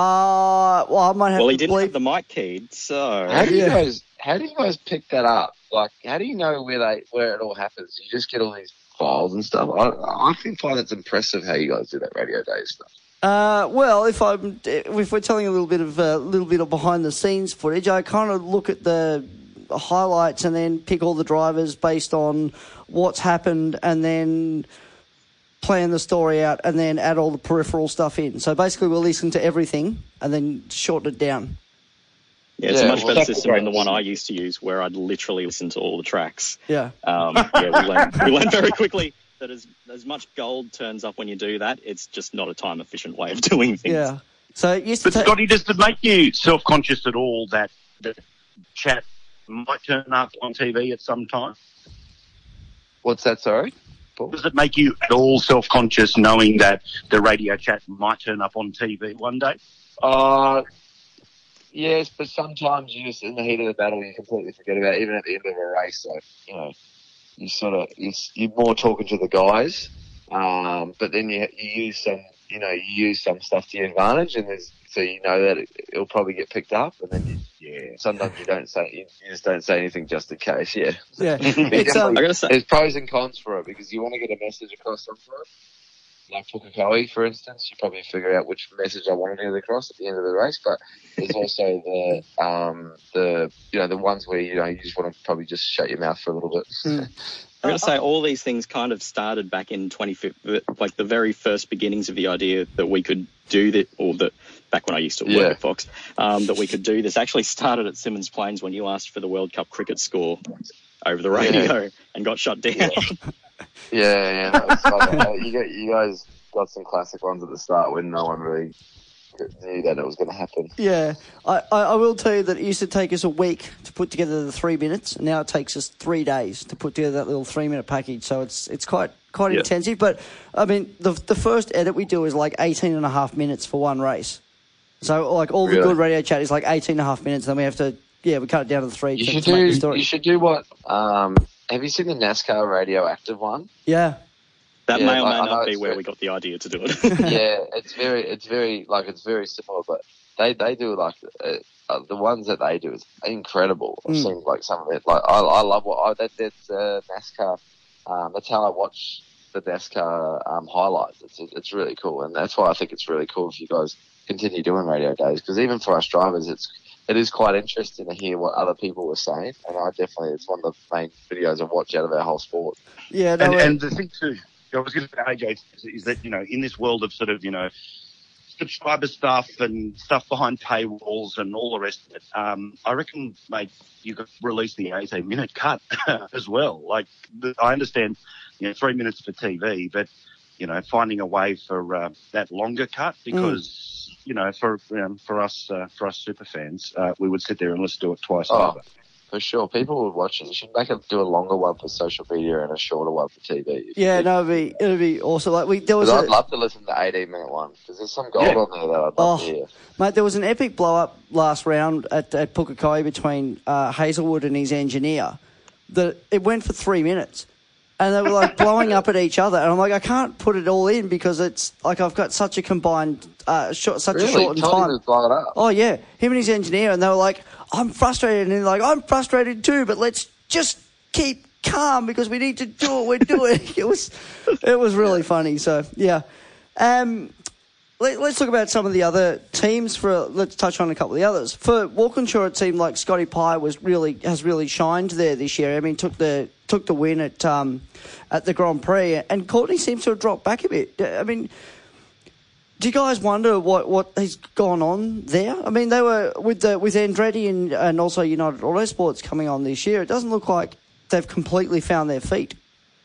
Uh, well, I might have Well, to he didn't bleep. have the mic keyed, so How do you Yeah. guys? How do you guys pick that up? Like, how do you know where they where it all happens? You just get all these files and stuff. I I think find it's impressive how you guys do that radio day stuff. Uh, well, if I'm if we're telling a little bit of a uh, little bit of behind the scenes footage, I kind of look at the highlights and then pick all the drivers based on what's happened, and then plan the story out, and then add all the peripheral stuff in. So basically, we'll listen to everything and then shorten it down. yeah, it's Yeah, a much well, better that's a system great than the one system. I used to use, where I'd literally listen to all the tracks. Yeah. Um, yeah, we learned, we learned very quickly that as as much gold turns up when you do that, it's just not a time efficient way of doing things. Yeah. So it used to But take. Scotty, does it make you self-conscious at all that the chat might turn up on T V at some time? What's that? Sorry. Does it make you at all self-conscious knowing that the radio chat might turn up on T V one day? Uh, yes, but sometimes you just in the heat of the battle you completely forget about it, even at the end of a race. So you know, you sort of you, you're more talking to the guys, um, but then you you use some you know you use some stuff to your advantage, and there's so you know that it, it'll probably get picked up, and then you, yeah, sometimes you don't say you, you just don't say anything just in case. Yeah, Yeah. It's um. I gotta say, there's pros and cons for it because you want to get a message across sometimes. like Pukekohe, for instance, you probably figure out which message I want to get across at the end of the race. But there's also the um, the you know the ones where you know you just want to probably just shut your mouth for a little bit. Mm. I'm going to say all these things kind of started back in twenty fifteen, like the very first beginnings of the idea that we could do that, or that back when I used to work Yeah. at Fox, um, that we could do this actually started at Symonds Plains when you asked for the World Cup cricket score over the radio Yeah. and got shut down. Yeah, yeah, yeah. That was fun. Uh, you, got, you guys got some classic ones at the start when no one really knew that it was going to happen. Yeah, I, I, I will tell you that it used to take us a week to put together the three minutes, and now it takes us three days to put together that little three-minute package. So it's it's quite quite Yeah. intensive. But I mean, the the first edit we do is like eighteen and a half minutes for one race. So like all the Really? good radio chat is like eighteen and a half minutes. Then we have to yeah we cut it down to three. You to, should to make do. the story. You should do what? Um, have you seen the NASCAR radioactive one? Yeah. That Yeah, may or I- may I know not be it's where very- we got the idea to do it. Yeah, it's very, it's very like it's very similar, but they they do like uh, uh, the ones that they do is incredible. I've Mm. seen like some of it. Like I, I love what I, that that's uh, NASCAR. Um, that's how I watch the NASCAR um, highlights. It's it's really cool, and that's why I think it's really cool if you guys continue doing radio days, because even for us drivers, it's it is quite interesting to hear what other people were saying, and I definitely it's one of the main videos I watch out of our whole sport. Yeah. No, And, uh, and the thing too, I was going to say, A J, is, is that, you know, in this world of sort of, you know, subscriber stuff and stuff behind paywalls and all the rest of it, um, I reckon, mate, you could release the eighteen minute cut as well. Like, the, I understand, you know, three minutes for T V, but, you know, finding a way for uh, that longer cut, because, mm. you know, for um, for us uh, for us super fans, uh, we would sit there and let's do it twice Oh. over. For sure, people would watch it. You should make it do a longer one for social media and a shorter one for T V. yeah. No, it'd be it'd be awesome. Like we there was. Because A, I'd love to listen to the eighteen minute one, because there's some gold Yeah. on there that I'd love Oh. to hear. Mate, there was an epic blow-up last round at, at Pukekohe between uh, Hazelwood and his engineer. That it went for three minutes. And they were like blowing up at each other. And I'm like, I can't put it all in because it's like I've got such a combined, uh, short, such Really? a shortened Told time. him to blow it up. Oh, yeah. Him and his engineer. And they were like, I'm frustrated. And he's like, I'm frustrated too, but let's just keep calm because we need to do what we're doing. It was, it was really funny. So, yeah. Um, let, let's talk about some of the other teams. For let's touch on a couple of the others. For Walkinshaw, it seemed like Scotty Pye was really has really shined there this year. I mean, took the took the win at um, at the Grand Prix, and Courtney seems to have dropped back a bit. I mean, do you guys wonder what, what has gone on there? I mean, they were with the with Andretti and and also United Autosports coming on this year. It doesn't look like they've completely found their feet.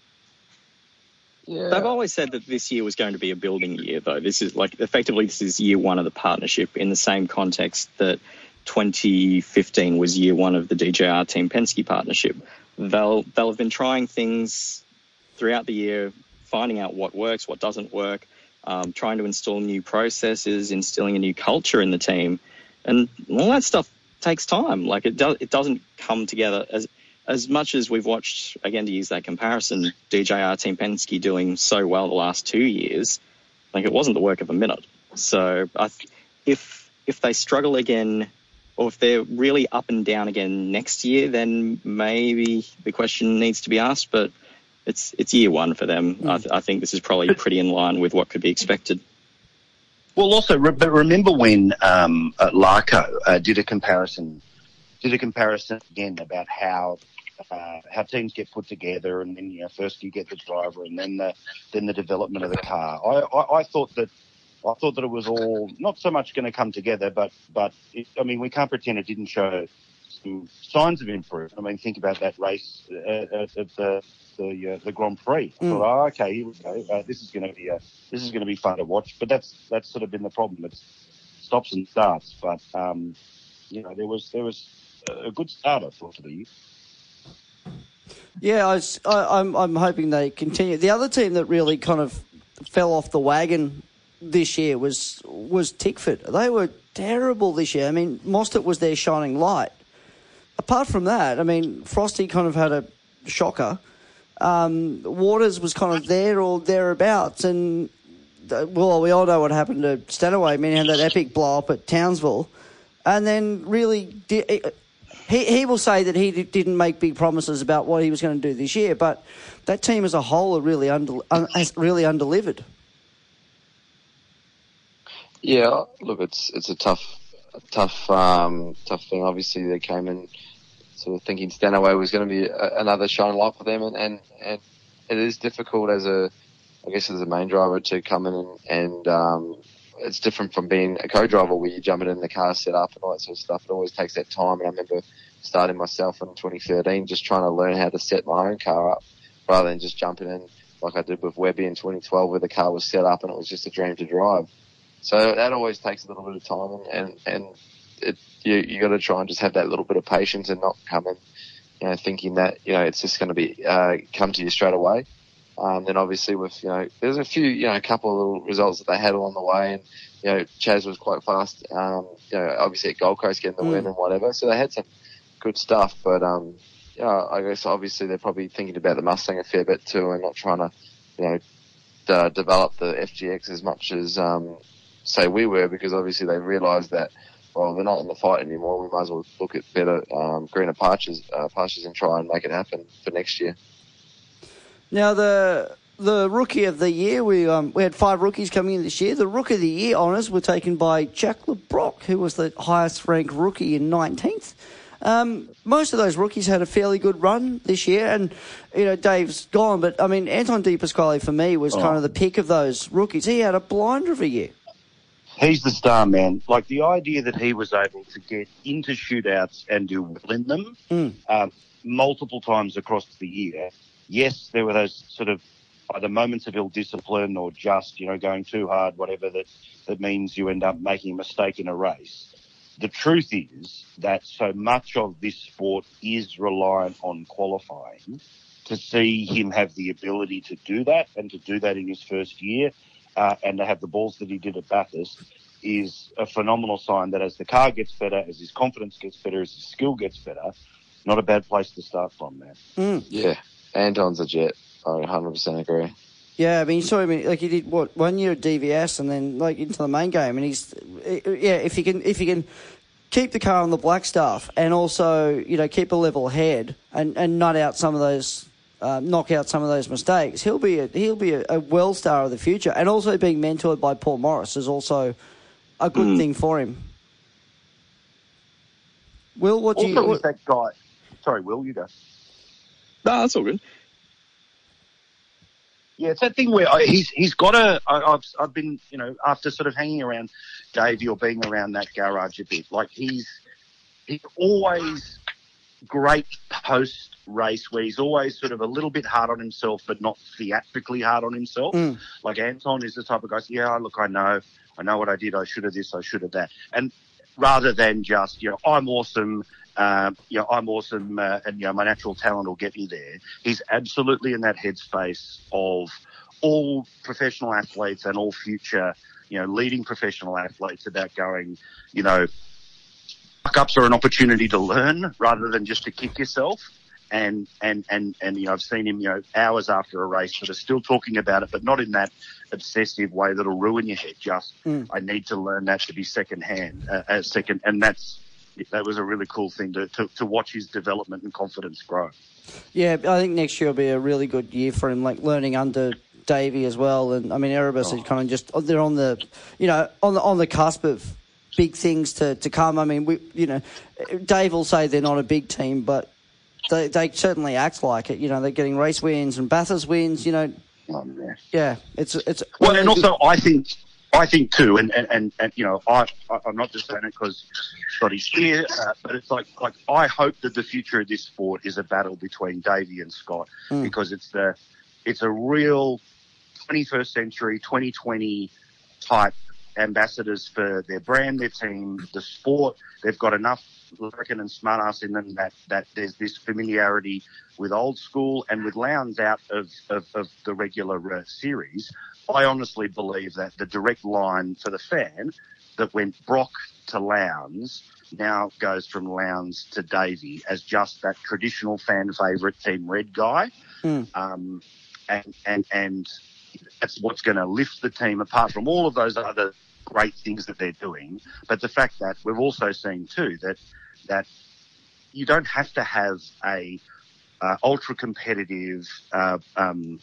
Yeah. They've always said that this year was going to be a building year, though. This is like effectively this is year one of the partnership in the same context that twenty fifteen was year one of the D J R Team Penske partnership. They'll they'll have been trying things throughout the year, finding out what works, what doesn't work, um, trying to install new processes, instilling a new culture in the team, and all that stuff takes time. Like it does, it doesn't come together as. As much as we've watched, again, to use that comparison, D J R Team Penske doing so well the last two years, like it wasn't the work of a minute. So I th- if if they struggle again, or if they're really up and down again next year, then maybe the question needs to be asked. But it's it's year one for them. Mm. I, th- I think this is probably pretty in line with what could be expected. Well, also, re- but remember when um, uh, Larco uh, did a comparison, did a comparison again about how uh, how teams get put together, and then you know first you get the driver, and then the then the development of the car. I, I, I thought that I thought that it was all not so much going to come together, but but it, I mean we can't pretend it didn't show some signs of improvement. I mean think about that race at, at, at the the uh, the Grand Prix. I thought, oh, okay, here we go. Uh, this is going to be a this is going to be fun to watch. But that's that's sort of been the problem. It's stops and starts. But um, you know, there was there was a good start, I thought, for the year. Yeah, I was, I, I'm I'm hoping they continue. The other team that really kind of fell off the wagon this year was was Tickford. They were terrible this year. I mean, Mostert was their shining light. Apart from that, I mean, Frosty kind of had a shocker. Um, Waters was kind of there or thereabouts, and uh, well, we all know what happened to Stanaway. I mean, he had that epic blow up at Townsville, and then really did. Uh, He he will say that he didn't make big promises about what he was going to do this year, but that team as a whole are really under, un, has really undelivered. Yeah, look, it's it's a tough, a tough, um, tough thing. Obviously, they came in sort of thinking Stanaway was going to be a, another shining light for them, and, and, and it is difficult as a, I guess, as a main driver to come in and, and um, it's different from being a co-driver where you're jumping in the car, set up, and all that sort of stuff. It always takes that time, and I remember starting myself in twenty thirteen, just trying to learn how to set my own car up rather than just jumping in like I did with Webby in twenty twelve, where the car was set up and it was just a dream to drive. So that always takes a little bit of time, and, and, and it, you, you got to try and just have that little bit of patience and not come in, you know, thinking that, you know, it's just going to be, uh, come to you straight away. Um, then obviously with, you know, there's a few, you know, a couple of little results that they had along the way, and, you know, Chaz was quite fast, um, you know, obviously at Gold Coast getting the mm. win and whatever. So they had some good stuff, but, um, you know, I guess obviously they're probably thinking about the Mustang a fair bit too, and not trying to, you know, d- develop the F G X as much as, um, say we were, because obviously they realised that, well, they're not in the fight anymore. We might as well look at better, um, greener pastures, uh, pastures and try and make it happen for next year. Now, the the rookie of the year, we um, we had five rookies coming in this year. The rookie of the year honours were taken by Jack LeBrock, who was the highest ranked rookie in nineteenth. Um, most of those rookies had a fairly good run this year, and, you know, Dave's gone, but, I mean, Anton De Pasquale for me was oh. kind of the pick of those rookies. He had a blinder of a year. He's the star, man. Like, the idea that he was able to get into shootouts and do well in them mm. um, multiple times across the year. Yes, there were those sort of either moments of ill discipline or just, you know, going too hard, whatever that, that means you end up making a mistake in a race. The truth is that so much of this sport is reliant on qualifying. To see him have the ability to do that, and to do that in his first year, uh, and to have the balls that he did at Bathurst, is a phenomenal sign that as the car gets better, as his confidence gets better, as his skill gets better, not a bad place to start from, man. Mm. Yeah, Anton's a jet. I one hundred percent agree. Yeah, I mean, you saw him, like, he did, what, one year at D V S and then, like, into the main game. And he's, yeah, if he can, if he can keep the car on the black stuff and also, you know, keep a level head and, and nut out some of those, uh, knock out some of those mistakes, he'll be a, he'll be a, a well star of the future. And also being mentored by Paul Morris is also a good mm. thing for him. Will, what do also you... Also, that guy... Sorry, Will, you go. No, that's all good. Yeah, it's that thing where I, he's he's got a. I, I've I've been, you know, after sort of hanging around Davey or being around that garage a bit, like he's he's always great post race where he's always sort of a little bit hard on himself, but not theatrically hard on himself. Mm. Like Anton is the type of guy. Yeah, look, I know, I know what I did. I should have this. I should have that. And rather than just, you know, I'm awesome. Uh, you know, I'm awesome, uh, and you know, my natural talent will get me there. He's absolutely in that headspace of all professional athletes and all future, you know, leading professional athletes about going, you know, fuck-ups are an opportunity to learn rather than just to kick yourself. And, and, and, and, you know, I've seen him, you know, hours after a race that are still talking about it, but not in that obsessive way that'll ruin your head. Just, mm. I need to learn that to be second hand, uh, as second, and that's, that was a really cool thing to, to, to watch his development and confidence grow. Yeah, I think next year will be a really good year for him, like learning under Davey as well. And I mean, Erebus oh. is kind of just, they're on the, you know, on the, on the cusp of big things to, to come. I mean, we, you know, Dave will say they're not a big team, but they, they certainly act like it. You know, they're getting race wins and Bathurst wins, you know. Oh, yeah. yeah, it's, it's, well, and also I think, I think too, and, and, and, and you know, I, I, I'm not just saying it because Scotty's here, uh, but it's like, like I hope that the future of this sport is a battle between Davey and Scott mm. because it's the, it's a real twenty-first century, twenty twenty type ambassadors for their brand, their team, the sport. They've got enough larrikin and smartass in them that, that there's this familiarity with old school and with Lowndes out of, of, of the regular uh, series. I honestly believe that the direct line for the fan that went Brock to Lowndes now goes from Lowndes to Davey as just that traditional fan favourite Team Red guy. Mm. Um, and, and, and that's what's going to lift the team apart from all of those other great things that they're doing. But the fact that we've also seen too that, that you don't have to have a uh, ultra competitive, uh, um,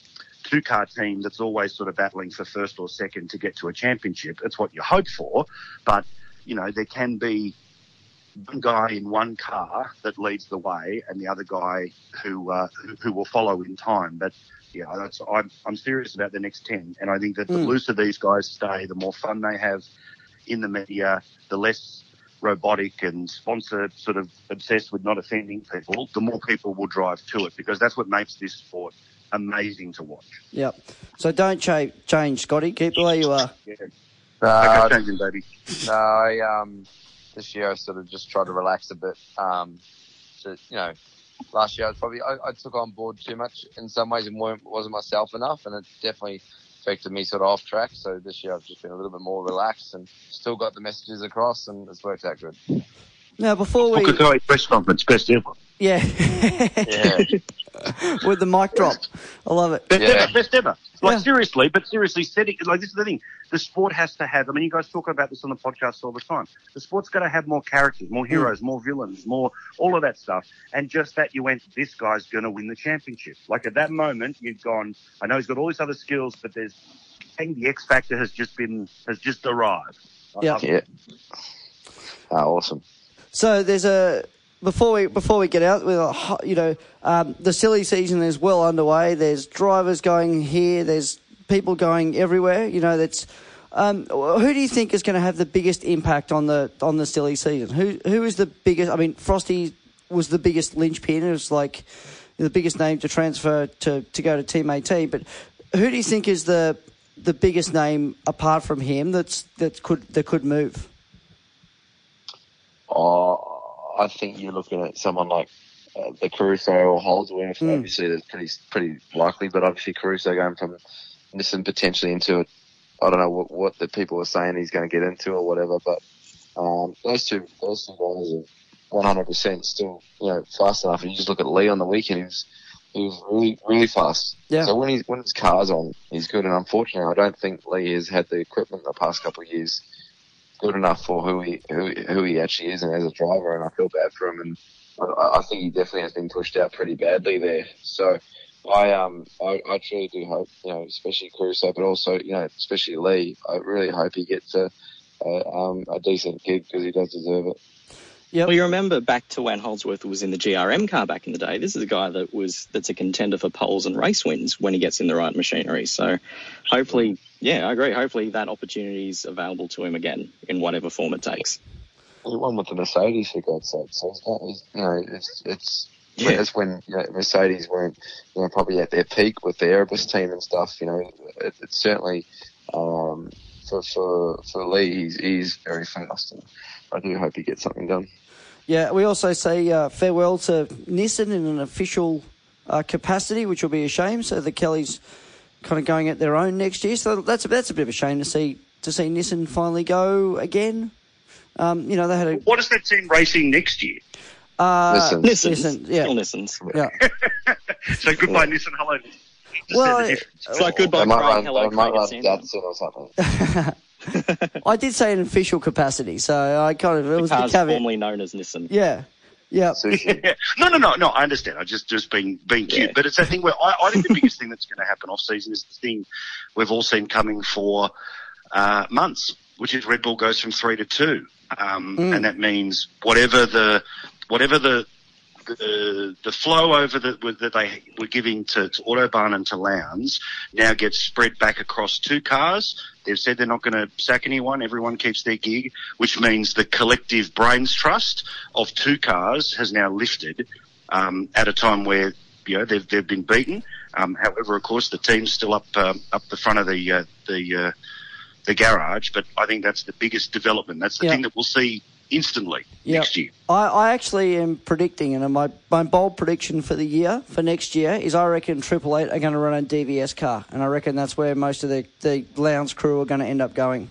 two-car team that's always sort of battling for first or second to get to a championship. It's what you hope for, but, you know, there can be one guy in one car that leads the way and the other guy who uh, who, who will follow in time. But, yeah, that's, I'm, I'm serious about the next ten, and I think that the Mm. looser these guys stay, the more fun they have in the media, the less robotic and sponsor sort of obsessed with not offending people, the more people will drive to it, because that's what makes this sport amazing to watch. Yep. So don't cha- change, Scotty. Keep the way you are. Yeah. Uh, Okay, changing, baby. No, I, um, this year I sort of just tried to relax a bit. Um, to, you know, last year I was probably, I, I took on board too much in some ways and weren't, wasn't myself enough, and it definitely affected me sort of off track. So this year I've just been a little bit more relaxed and still got the messages across, and it's worked out good. Now, before we... Coca-Cola press conference, best ever. Yeah. Yeah. With the mic drop. I love it. Best Yeah. ever, best ever. Like, Yeah. seriously, but seriously, setting, like, this is the thing. The sport has to have, I mean, you guys talk about this on the podcast all the time. The sport's got to have more characters, more heroes, more villains, more, all of that stuff. And just that you went, this guy's going to win the championship. Like, at that moment, you'd gone, I know he's got all these other skills, but there's, I think the X factor has just been, has just arrived. Yeah. Yeah. Oh, awesome. So there's a... Before we before we get out, with a, ho- you know, um, the silly season is well underway. There's drivers going here. There's people going everywhere. You know, that's um, who do you think is going to have the biggest impact on the on the silly season? Who who is the biggest? I mean, Frosty was the biggest linchpin. It was like the biggest name to transfer to, to go to Team AT. But who do you think is the the biggest name apart from him that's that could that could move? Oh, I think you're looking at someone like uh, the Caruso or Holdsworth. Mm. Obviously, that's pretty pretty likely, but obviously Caruso going from Nissan potentially into it. I don't know what, what the people are saying he's going to get into or whatever, but um, those two those two guys are one hundred percent still, you know, fast enough. And you just look at Lee on the weekend; he was he was really really fast. Yeah. So when he's when his car's on, he's good. And unfortunately, I don't think Lee has had the equipment the past couple of years good enough for who he who, who he actually is and as a driver, and I feel bad for him, and I, I think he definitely has been pushed out pretty badly there. So I um I, I truly do hope, you know, especially Caruso, but also, you know, especially Lee, I really hope he gets a a, um, a decent gig, because he does deserve it. Yep. Well, you remember back to when Holdsworth was in the G R M car back in the day. This is a guy that was that's a contender for poles and race wins when he gets in the right machinery. So hopefully, yeah, I agree. Hopefully that opportunity is available to him again in whatever form it takes. He won with the Mercedes, for God's sake. So it's not, it's, you know, it's it's Yeah. it's when, you know, Mercedes weren't, you know, probably at their peak with the Erebus team and stuff. You know, it, it's certainly um, for for for Lee, he's he's very fast, and I do hope he gets something done. Yeah, we also say uh, farewell to Nissan in an official uh, capacity, which will be a shame. So the Kellys kind of going at their own next year. So that's a, that's a bit of a shame to see to see Nissan finally go again. Um, you know, they had a What is that team racing next year? uh, Nissan. Nissans. Nissan, yeah, Still Nissans. yeah. So goodbye, Nissan. Hello. Just Well, said the difference. It's like goodbye, They might Craig. run, Hello, they might Craig. run It's Sandra. Datsun or something. I did say an official capacity, so I kind of it The was the car's caveat. formerly known as Nissan. Yeah, yeah. Sushi. Yeah. No, no, no, no. I understand. I just just being being cute, Yeah. but it's that thing where I, I think the biggest thing that's going to happen off season is the thing we've all seen coming for uh, months, which is Red Bull goes from three to two, um, Mm. and that means whatever the whatever the the, the flow over the, that they were giving to, to Autobahn and to Lowndes now gets spread back across two cars. They've said they're not going to sack anyone. Everyone keeps their gig, which means the collective brains trust of two cars has now lifted um, at a time where, you know, they've they've been beaten. Um, however, of course, the team's still up um, up the front of the uh, the uh, the garage. But I think that's the biggest development. That's the Yeah. thing that we'll see instantly Yeah. next year. I, I actually am predicting, and my, my bold prediction for the year, for next year, is I reckon Triple Eight are going to run a D V S car, and I reckon that's where most of the, the Lowndes crew are going to end up going.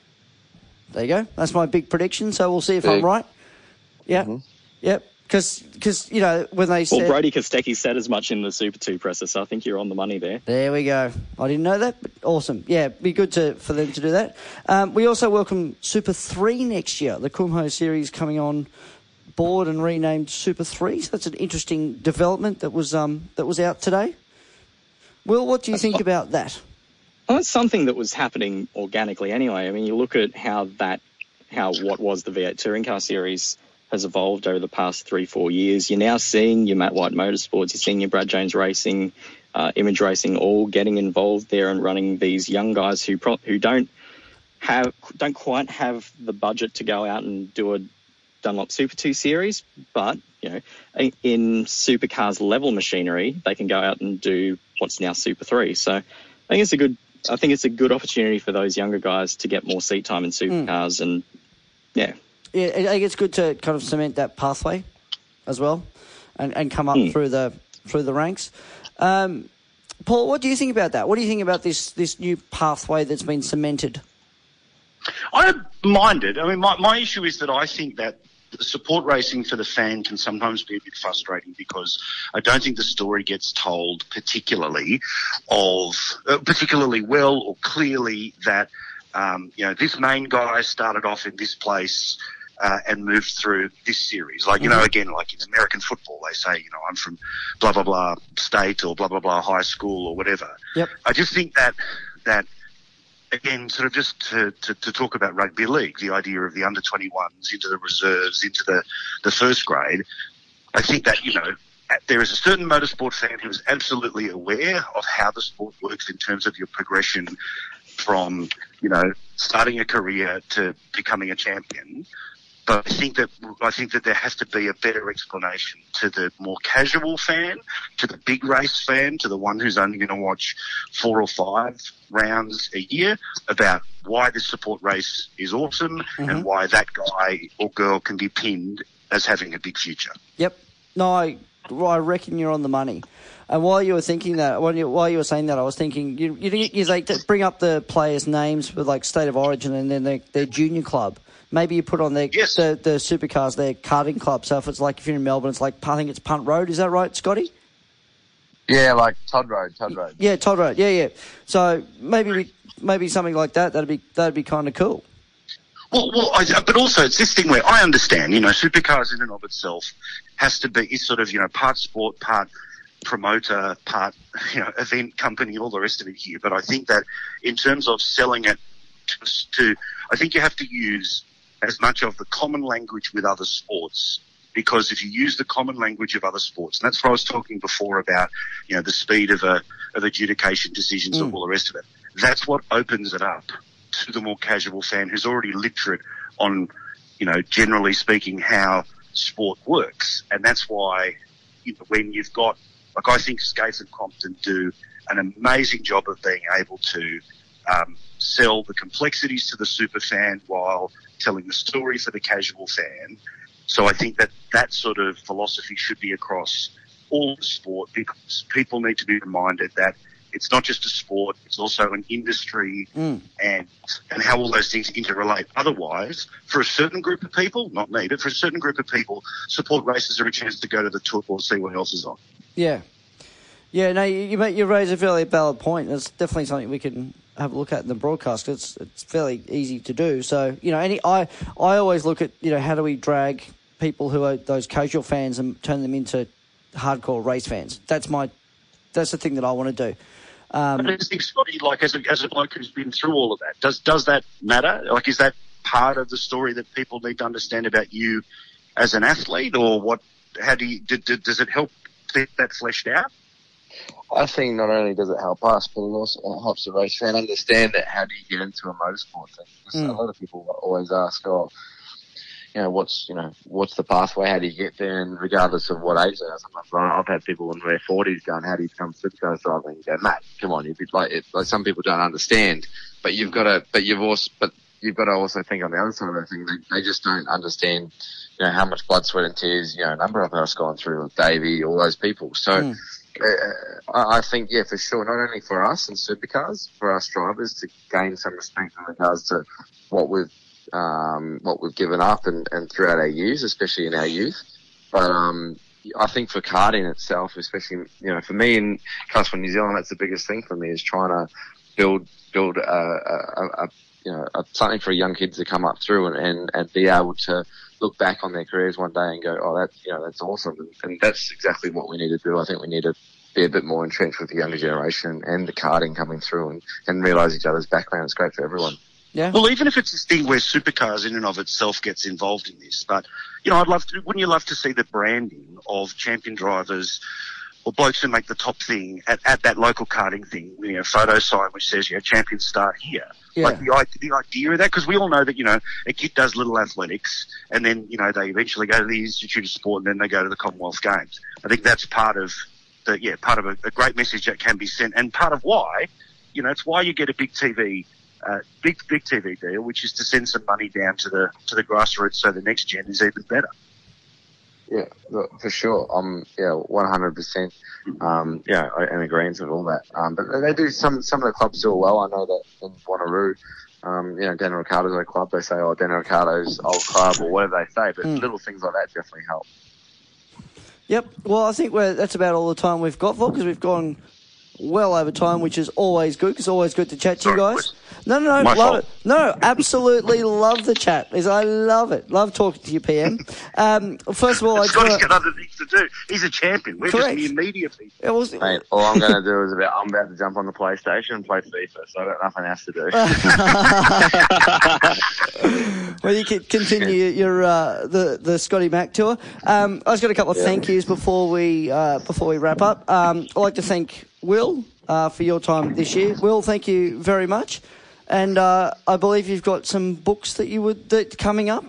There you go. That's my big prediction, so we'll see if I'm Big. right. Yeah. Mhm. Yep. Because, you know, when they said... Well, Brody Kostecki said as much in the Super two presser, so I think you're on the money there. There we go. I didn't know that, but awesome. Yeah, be good to for them to do that. Um, we also welcome Super three next year. The Kumho series coming on board and renamed Super three. So that's an interesting development that was um, that was out today. Will, what do you think about that? Well, it's something that was happening organically anyway. I mean, you look at how that, how what was the V eight Touring Car Series has evolved over the past three, four years. You're now seeing your Matt White Motorsports, you're seeing your Brad Jones Racing, uh, Image Racing, all getting involved there and running these young guys who pro- who don't have don't quite have the budget to go out and do a Dunlop Super two series, but you know, in supercars level machinery, they can go out and do what's now Super three. So I think it's a good. I think it's a good opportunity for those younger guys to get more seat time in supercars, mm. and yeah, yeah, I think it's good to kind of cement that pathway as well, and, and come up mm. through the through the ranks. Um, Paul, what do you think about that? What do you think about this this new pathway that's been cemented? I don't mind it. I mean, my my issue is that I think that the support racing for the fan can sometimes be a bit frustrating because I don't think the story gets told particularly of, uh, particularly well or clearly that, um, you know, this main guy started off in this place uh, and moved through this series. Like, you mm-hmm. know, again, like in American football, they say, you know, I'm from blah, blah, blah state or blah, blah, blah high school or whatever. Yep. I just think that, that, again, sort of just to, to, to talk about rugby league, the idea of the under twenty-ones into the reserves, into the, the first grade, I think that, you know, there is a certain motorsport fan who is absolutely aware of how the sport works in terms of your progression from, you know, starting a career to becoming a champion. But I think that I think that there has to be a better explanation to the more casual fan, to the big race fan, to the one who's only going to watch four or five rounds a year about why this support race is awesome mm-hmm. and why that guy or girl can be pinned as having a big future. Yep. No, I, I reckon you're on the money. And while you were thinking that, while you, while you were saying that, I was thinking you you, you like to bring up the players' names with like state of origin and then their, their junior club. Maybe you put on their, yes. the, the supercars, their karting club. So if it's like, if you're in Melbourne, it's like, I think it's Punt Road. Is that right, Scotty? Yeah, like Todd Road, Todd Road. Yeah, Todd Road. Yeah, yeah. So maybe we, maybe something like that. That'd be that'd be kind of cool. Well, well, I, but also it's this thing where I understand, you know, supercars in and of itself has to be is sort of, you know, part sport, part promoter, part, you know, event company, all the rest of it here. But I think that in terms of selling it to, to I think you have to use as much of the common language with other sports, because if you use the common language of other sports, and that's what I was talking before about, you know, the speed of a, of adjudication decisions mm. and all the rest of it. That's what opens it up to the more casual fan who's already literate on, you know, generally speaking, how sport works. And that's why, you know, when you've got, like I think Skaith and Compton do an amazing job of being able to um, sell the complexities to the super fan while telling the story for the casual fan. So I think that that sort of philosophy should be across all the sport, because people need to be reminded that it's not just a sport, it's also an industry mm. and and how all those things interrelate. Otherwise, for a certain group of people, not me, but for a certain group of people, support races are a chance to go to the tour or see what else is on. Yeah. Yeah, no, you, you, you raise a fairly valid point. It's definitely something we can have a look at in the broadcast. It's it's fairly easy to do. So, you know, any I I always look at, you know, how do we drag people who are those casual fans and turn them into hardcore race fans. That's my that's the thing that I want to do. Um, but I think, Scotty, like as a, as a bloke who's been through all of that, does does that matter? Like, is that part of the story that people need to understand about you as an athlete, or what? How do you do, do, does it help get that fleshed out? I think not only does it help us, but it also helps the race fan understand that how do you get into a motorsport thing. Mm. A lot of people always ask, oh, you know, what's, you know, what's the pathway? How do you get there? And regardless of what age they are, sometimes I've had people in their forties going, how do you become a supercar driver? And you go, mate, come on, you'd be like, it, like some people don't understand, but you've got to, but you've also, but you've got to also think on the other side of that thing, they, they just don't understand, you know, how much blood, sweat and tears, you know, a number of us gone through with Davey, all those people. So, mm. Uh, I think, yeah, for sure, not only for us in supercars, for us drivers to gain some respect in regards to what we've, um, what we've given up and, and throughout our years, especially in our youth. But, um, I think for karting itself, especially, you know, for me in Class one New Zealand, that's the biggest thing for me is trying to build, build a, a, a you know, a, something for young kids to come up through and, and, and be able to look back on their careers one day and go, oh, that's, you know, that's awesome. And, and that's exactly what we need to do. I think we need to be a bit more entrenched with the younger generation and the karting coming through and, and realise each other's background. It's great for everyone. Yeah. Well, even if it's this thing where supercars in and of itself gets involved in this, but, you know, I'd love to, wouldn't you love to see the branding of champion drivers or blokes who make the top thing at, at that local karting thing, you know, photo sign which says, you know, champions start here. Yeah. Like the, the idea of that, because we all know that, you know, a kid does little athletics and then, you know, they eventually go to the Institute of Sport and then they go to the Commonwealth Games. I think that's part of the, yeah, part of a, a great message that can be sent and part of why, you know, it's why you get a big T V Uh, big, big T V deal, which is to send some money down to the to the grassroots so the next gen is even better. Yeah, look, for sure. Um, yeah, one hundred percent. Um, yeah, I- in agreement with all that. Um, but they do some some of the clubs do it well. I know that in Wanneroo, um, you know, Daniel Ricciardo's a club. They say, oh, Daniel Ricciardo's old club or whatever they say. But Mm. little things like that definitely help. Yep. Well, I think we're, that's about all the time we've got for because we've gone well over time, which is always good. It's always good to chat to you Sorry, guys. No, no, no, My love fault. it. No, absolutely love the chat. Is I love it. Love talking to you, P M. Um, first of all, I just Scotty's wanna, got other things to do. He's a champion. We're Correct. just the media people. it was, Mate, all I'm going to do is about I'm about to jump on the PlayStation and play FIFA, so I've got nothing else to do. well, you can continue your uh, the the Scotty Mac tour. Um, I just got a couple of thank yous before we uh, before we wrap up. Um, I'd like to thank Will uh, for your time this year. Will, thank you very much. And uh, I believe you've got some books that you would that coming up.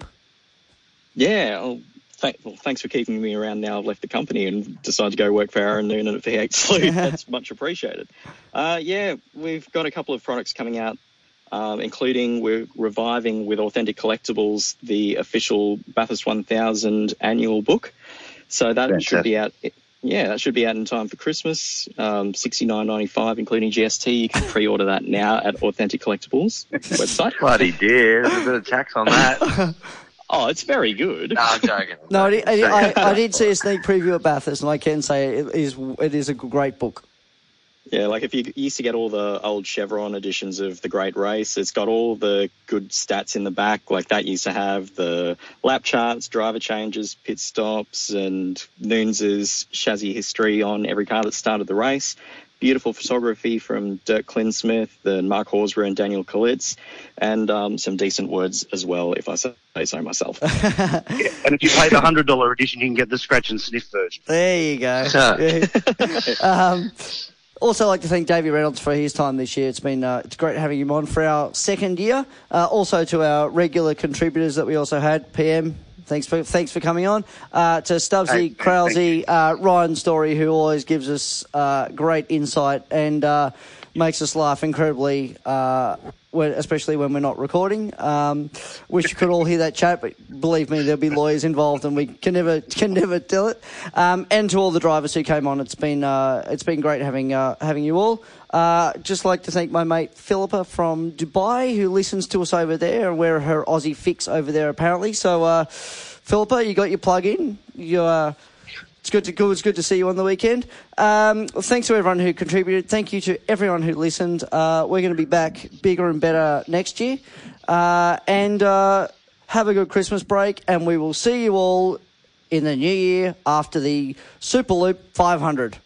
Yeah, well, th- well, thanks for keeping me around now. I've left the company and decided to go work for Aaron Noonan at V eight Salute. That's much appreciated. Uh, yeah, we've got a couple of products coming out, um, including we're reviving with Authentic Collectibles the official Bathurst one thousand annual book. So that Fantastic. should be out. Yeah, that should be out in time for Christmas. Um, sixty-nine ninety-five, including G S T. You can pre-order that now at Authentic Collectibles website. Bloody dear, there's a bit of tax on that. Oh, it's very good. No, I'm joking. No, I, did- I, did- I, I did see a sneak preview at Bathurst, and I can say it is it is a great book. Yeah, like if you used to get all the old Chevron editions of the Great Race, it's got all the good stats in the back. Like that used to have the lap charts, driver changes, pit stops, and Noons' chassis history on every car that started the race. Beautiful photography from Dirk Klinsmith and Mark Horsburgh and Daniel Kalitz, and um, some decent words as well, if I say so myself. Yeah. And if you pay the one hundred dollars edition, you can get the scratch and sniff version. There you go. Yeah. um, Also, like to thank Davey Reynolds for his time this year. It's been uh, it's great having him on for our second year. Uh, also to our regular contributors that we also had, P M. Thanks for thanks for coming on. Uh, to Stubbsy, Hey, Krause, uh, Ryan Story, who always gives us uh, great insight and uh, makes us laugh incredibly, uh, when, especially when we're not recording. Um, wish you could all hear that chat, but believe me, there'll be lawyers involved, and we can never can never tell it. Um, and to all the drivers who came on, it's been uh, it's been great having uh, having you all. Uh, just like to thank my mate Philippa from Dubai, who listens to us over there, and we're her Aussie fix over there apparently. So, uh, Philippa, you got your plug in. You uh, It's good to good. It's good to see you on the weekend. Um, thanks to everyone who contributed. Thank you to everyone who listened. Uh, we're going to be back bigger and better next year. Uh, and uh, have a good Christmas break. And we will see you all in the new year after the Super Loop five hundred.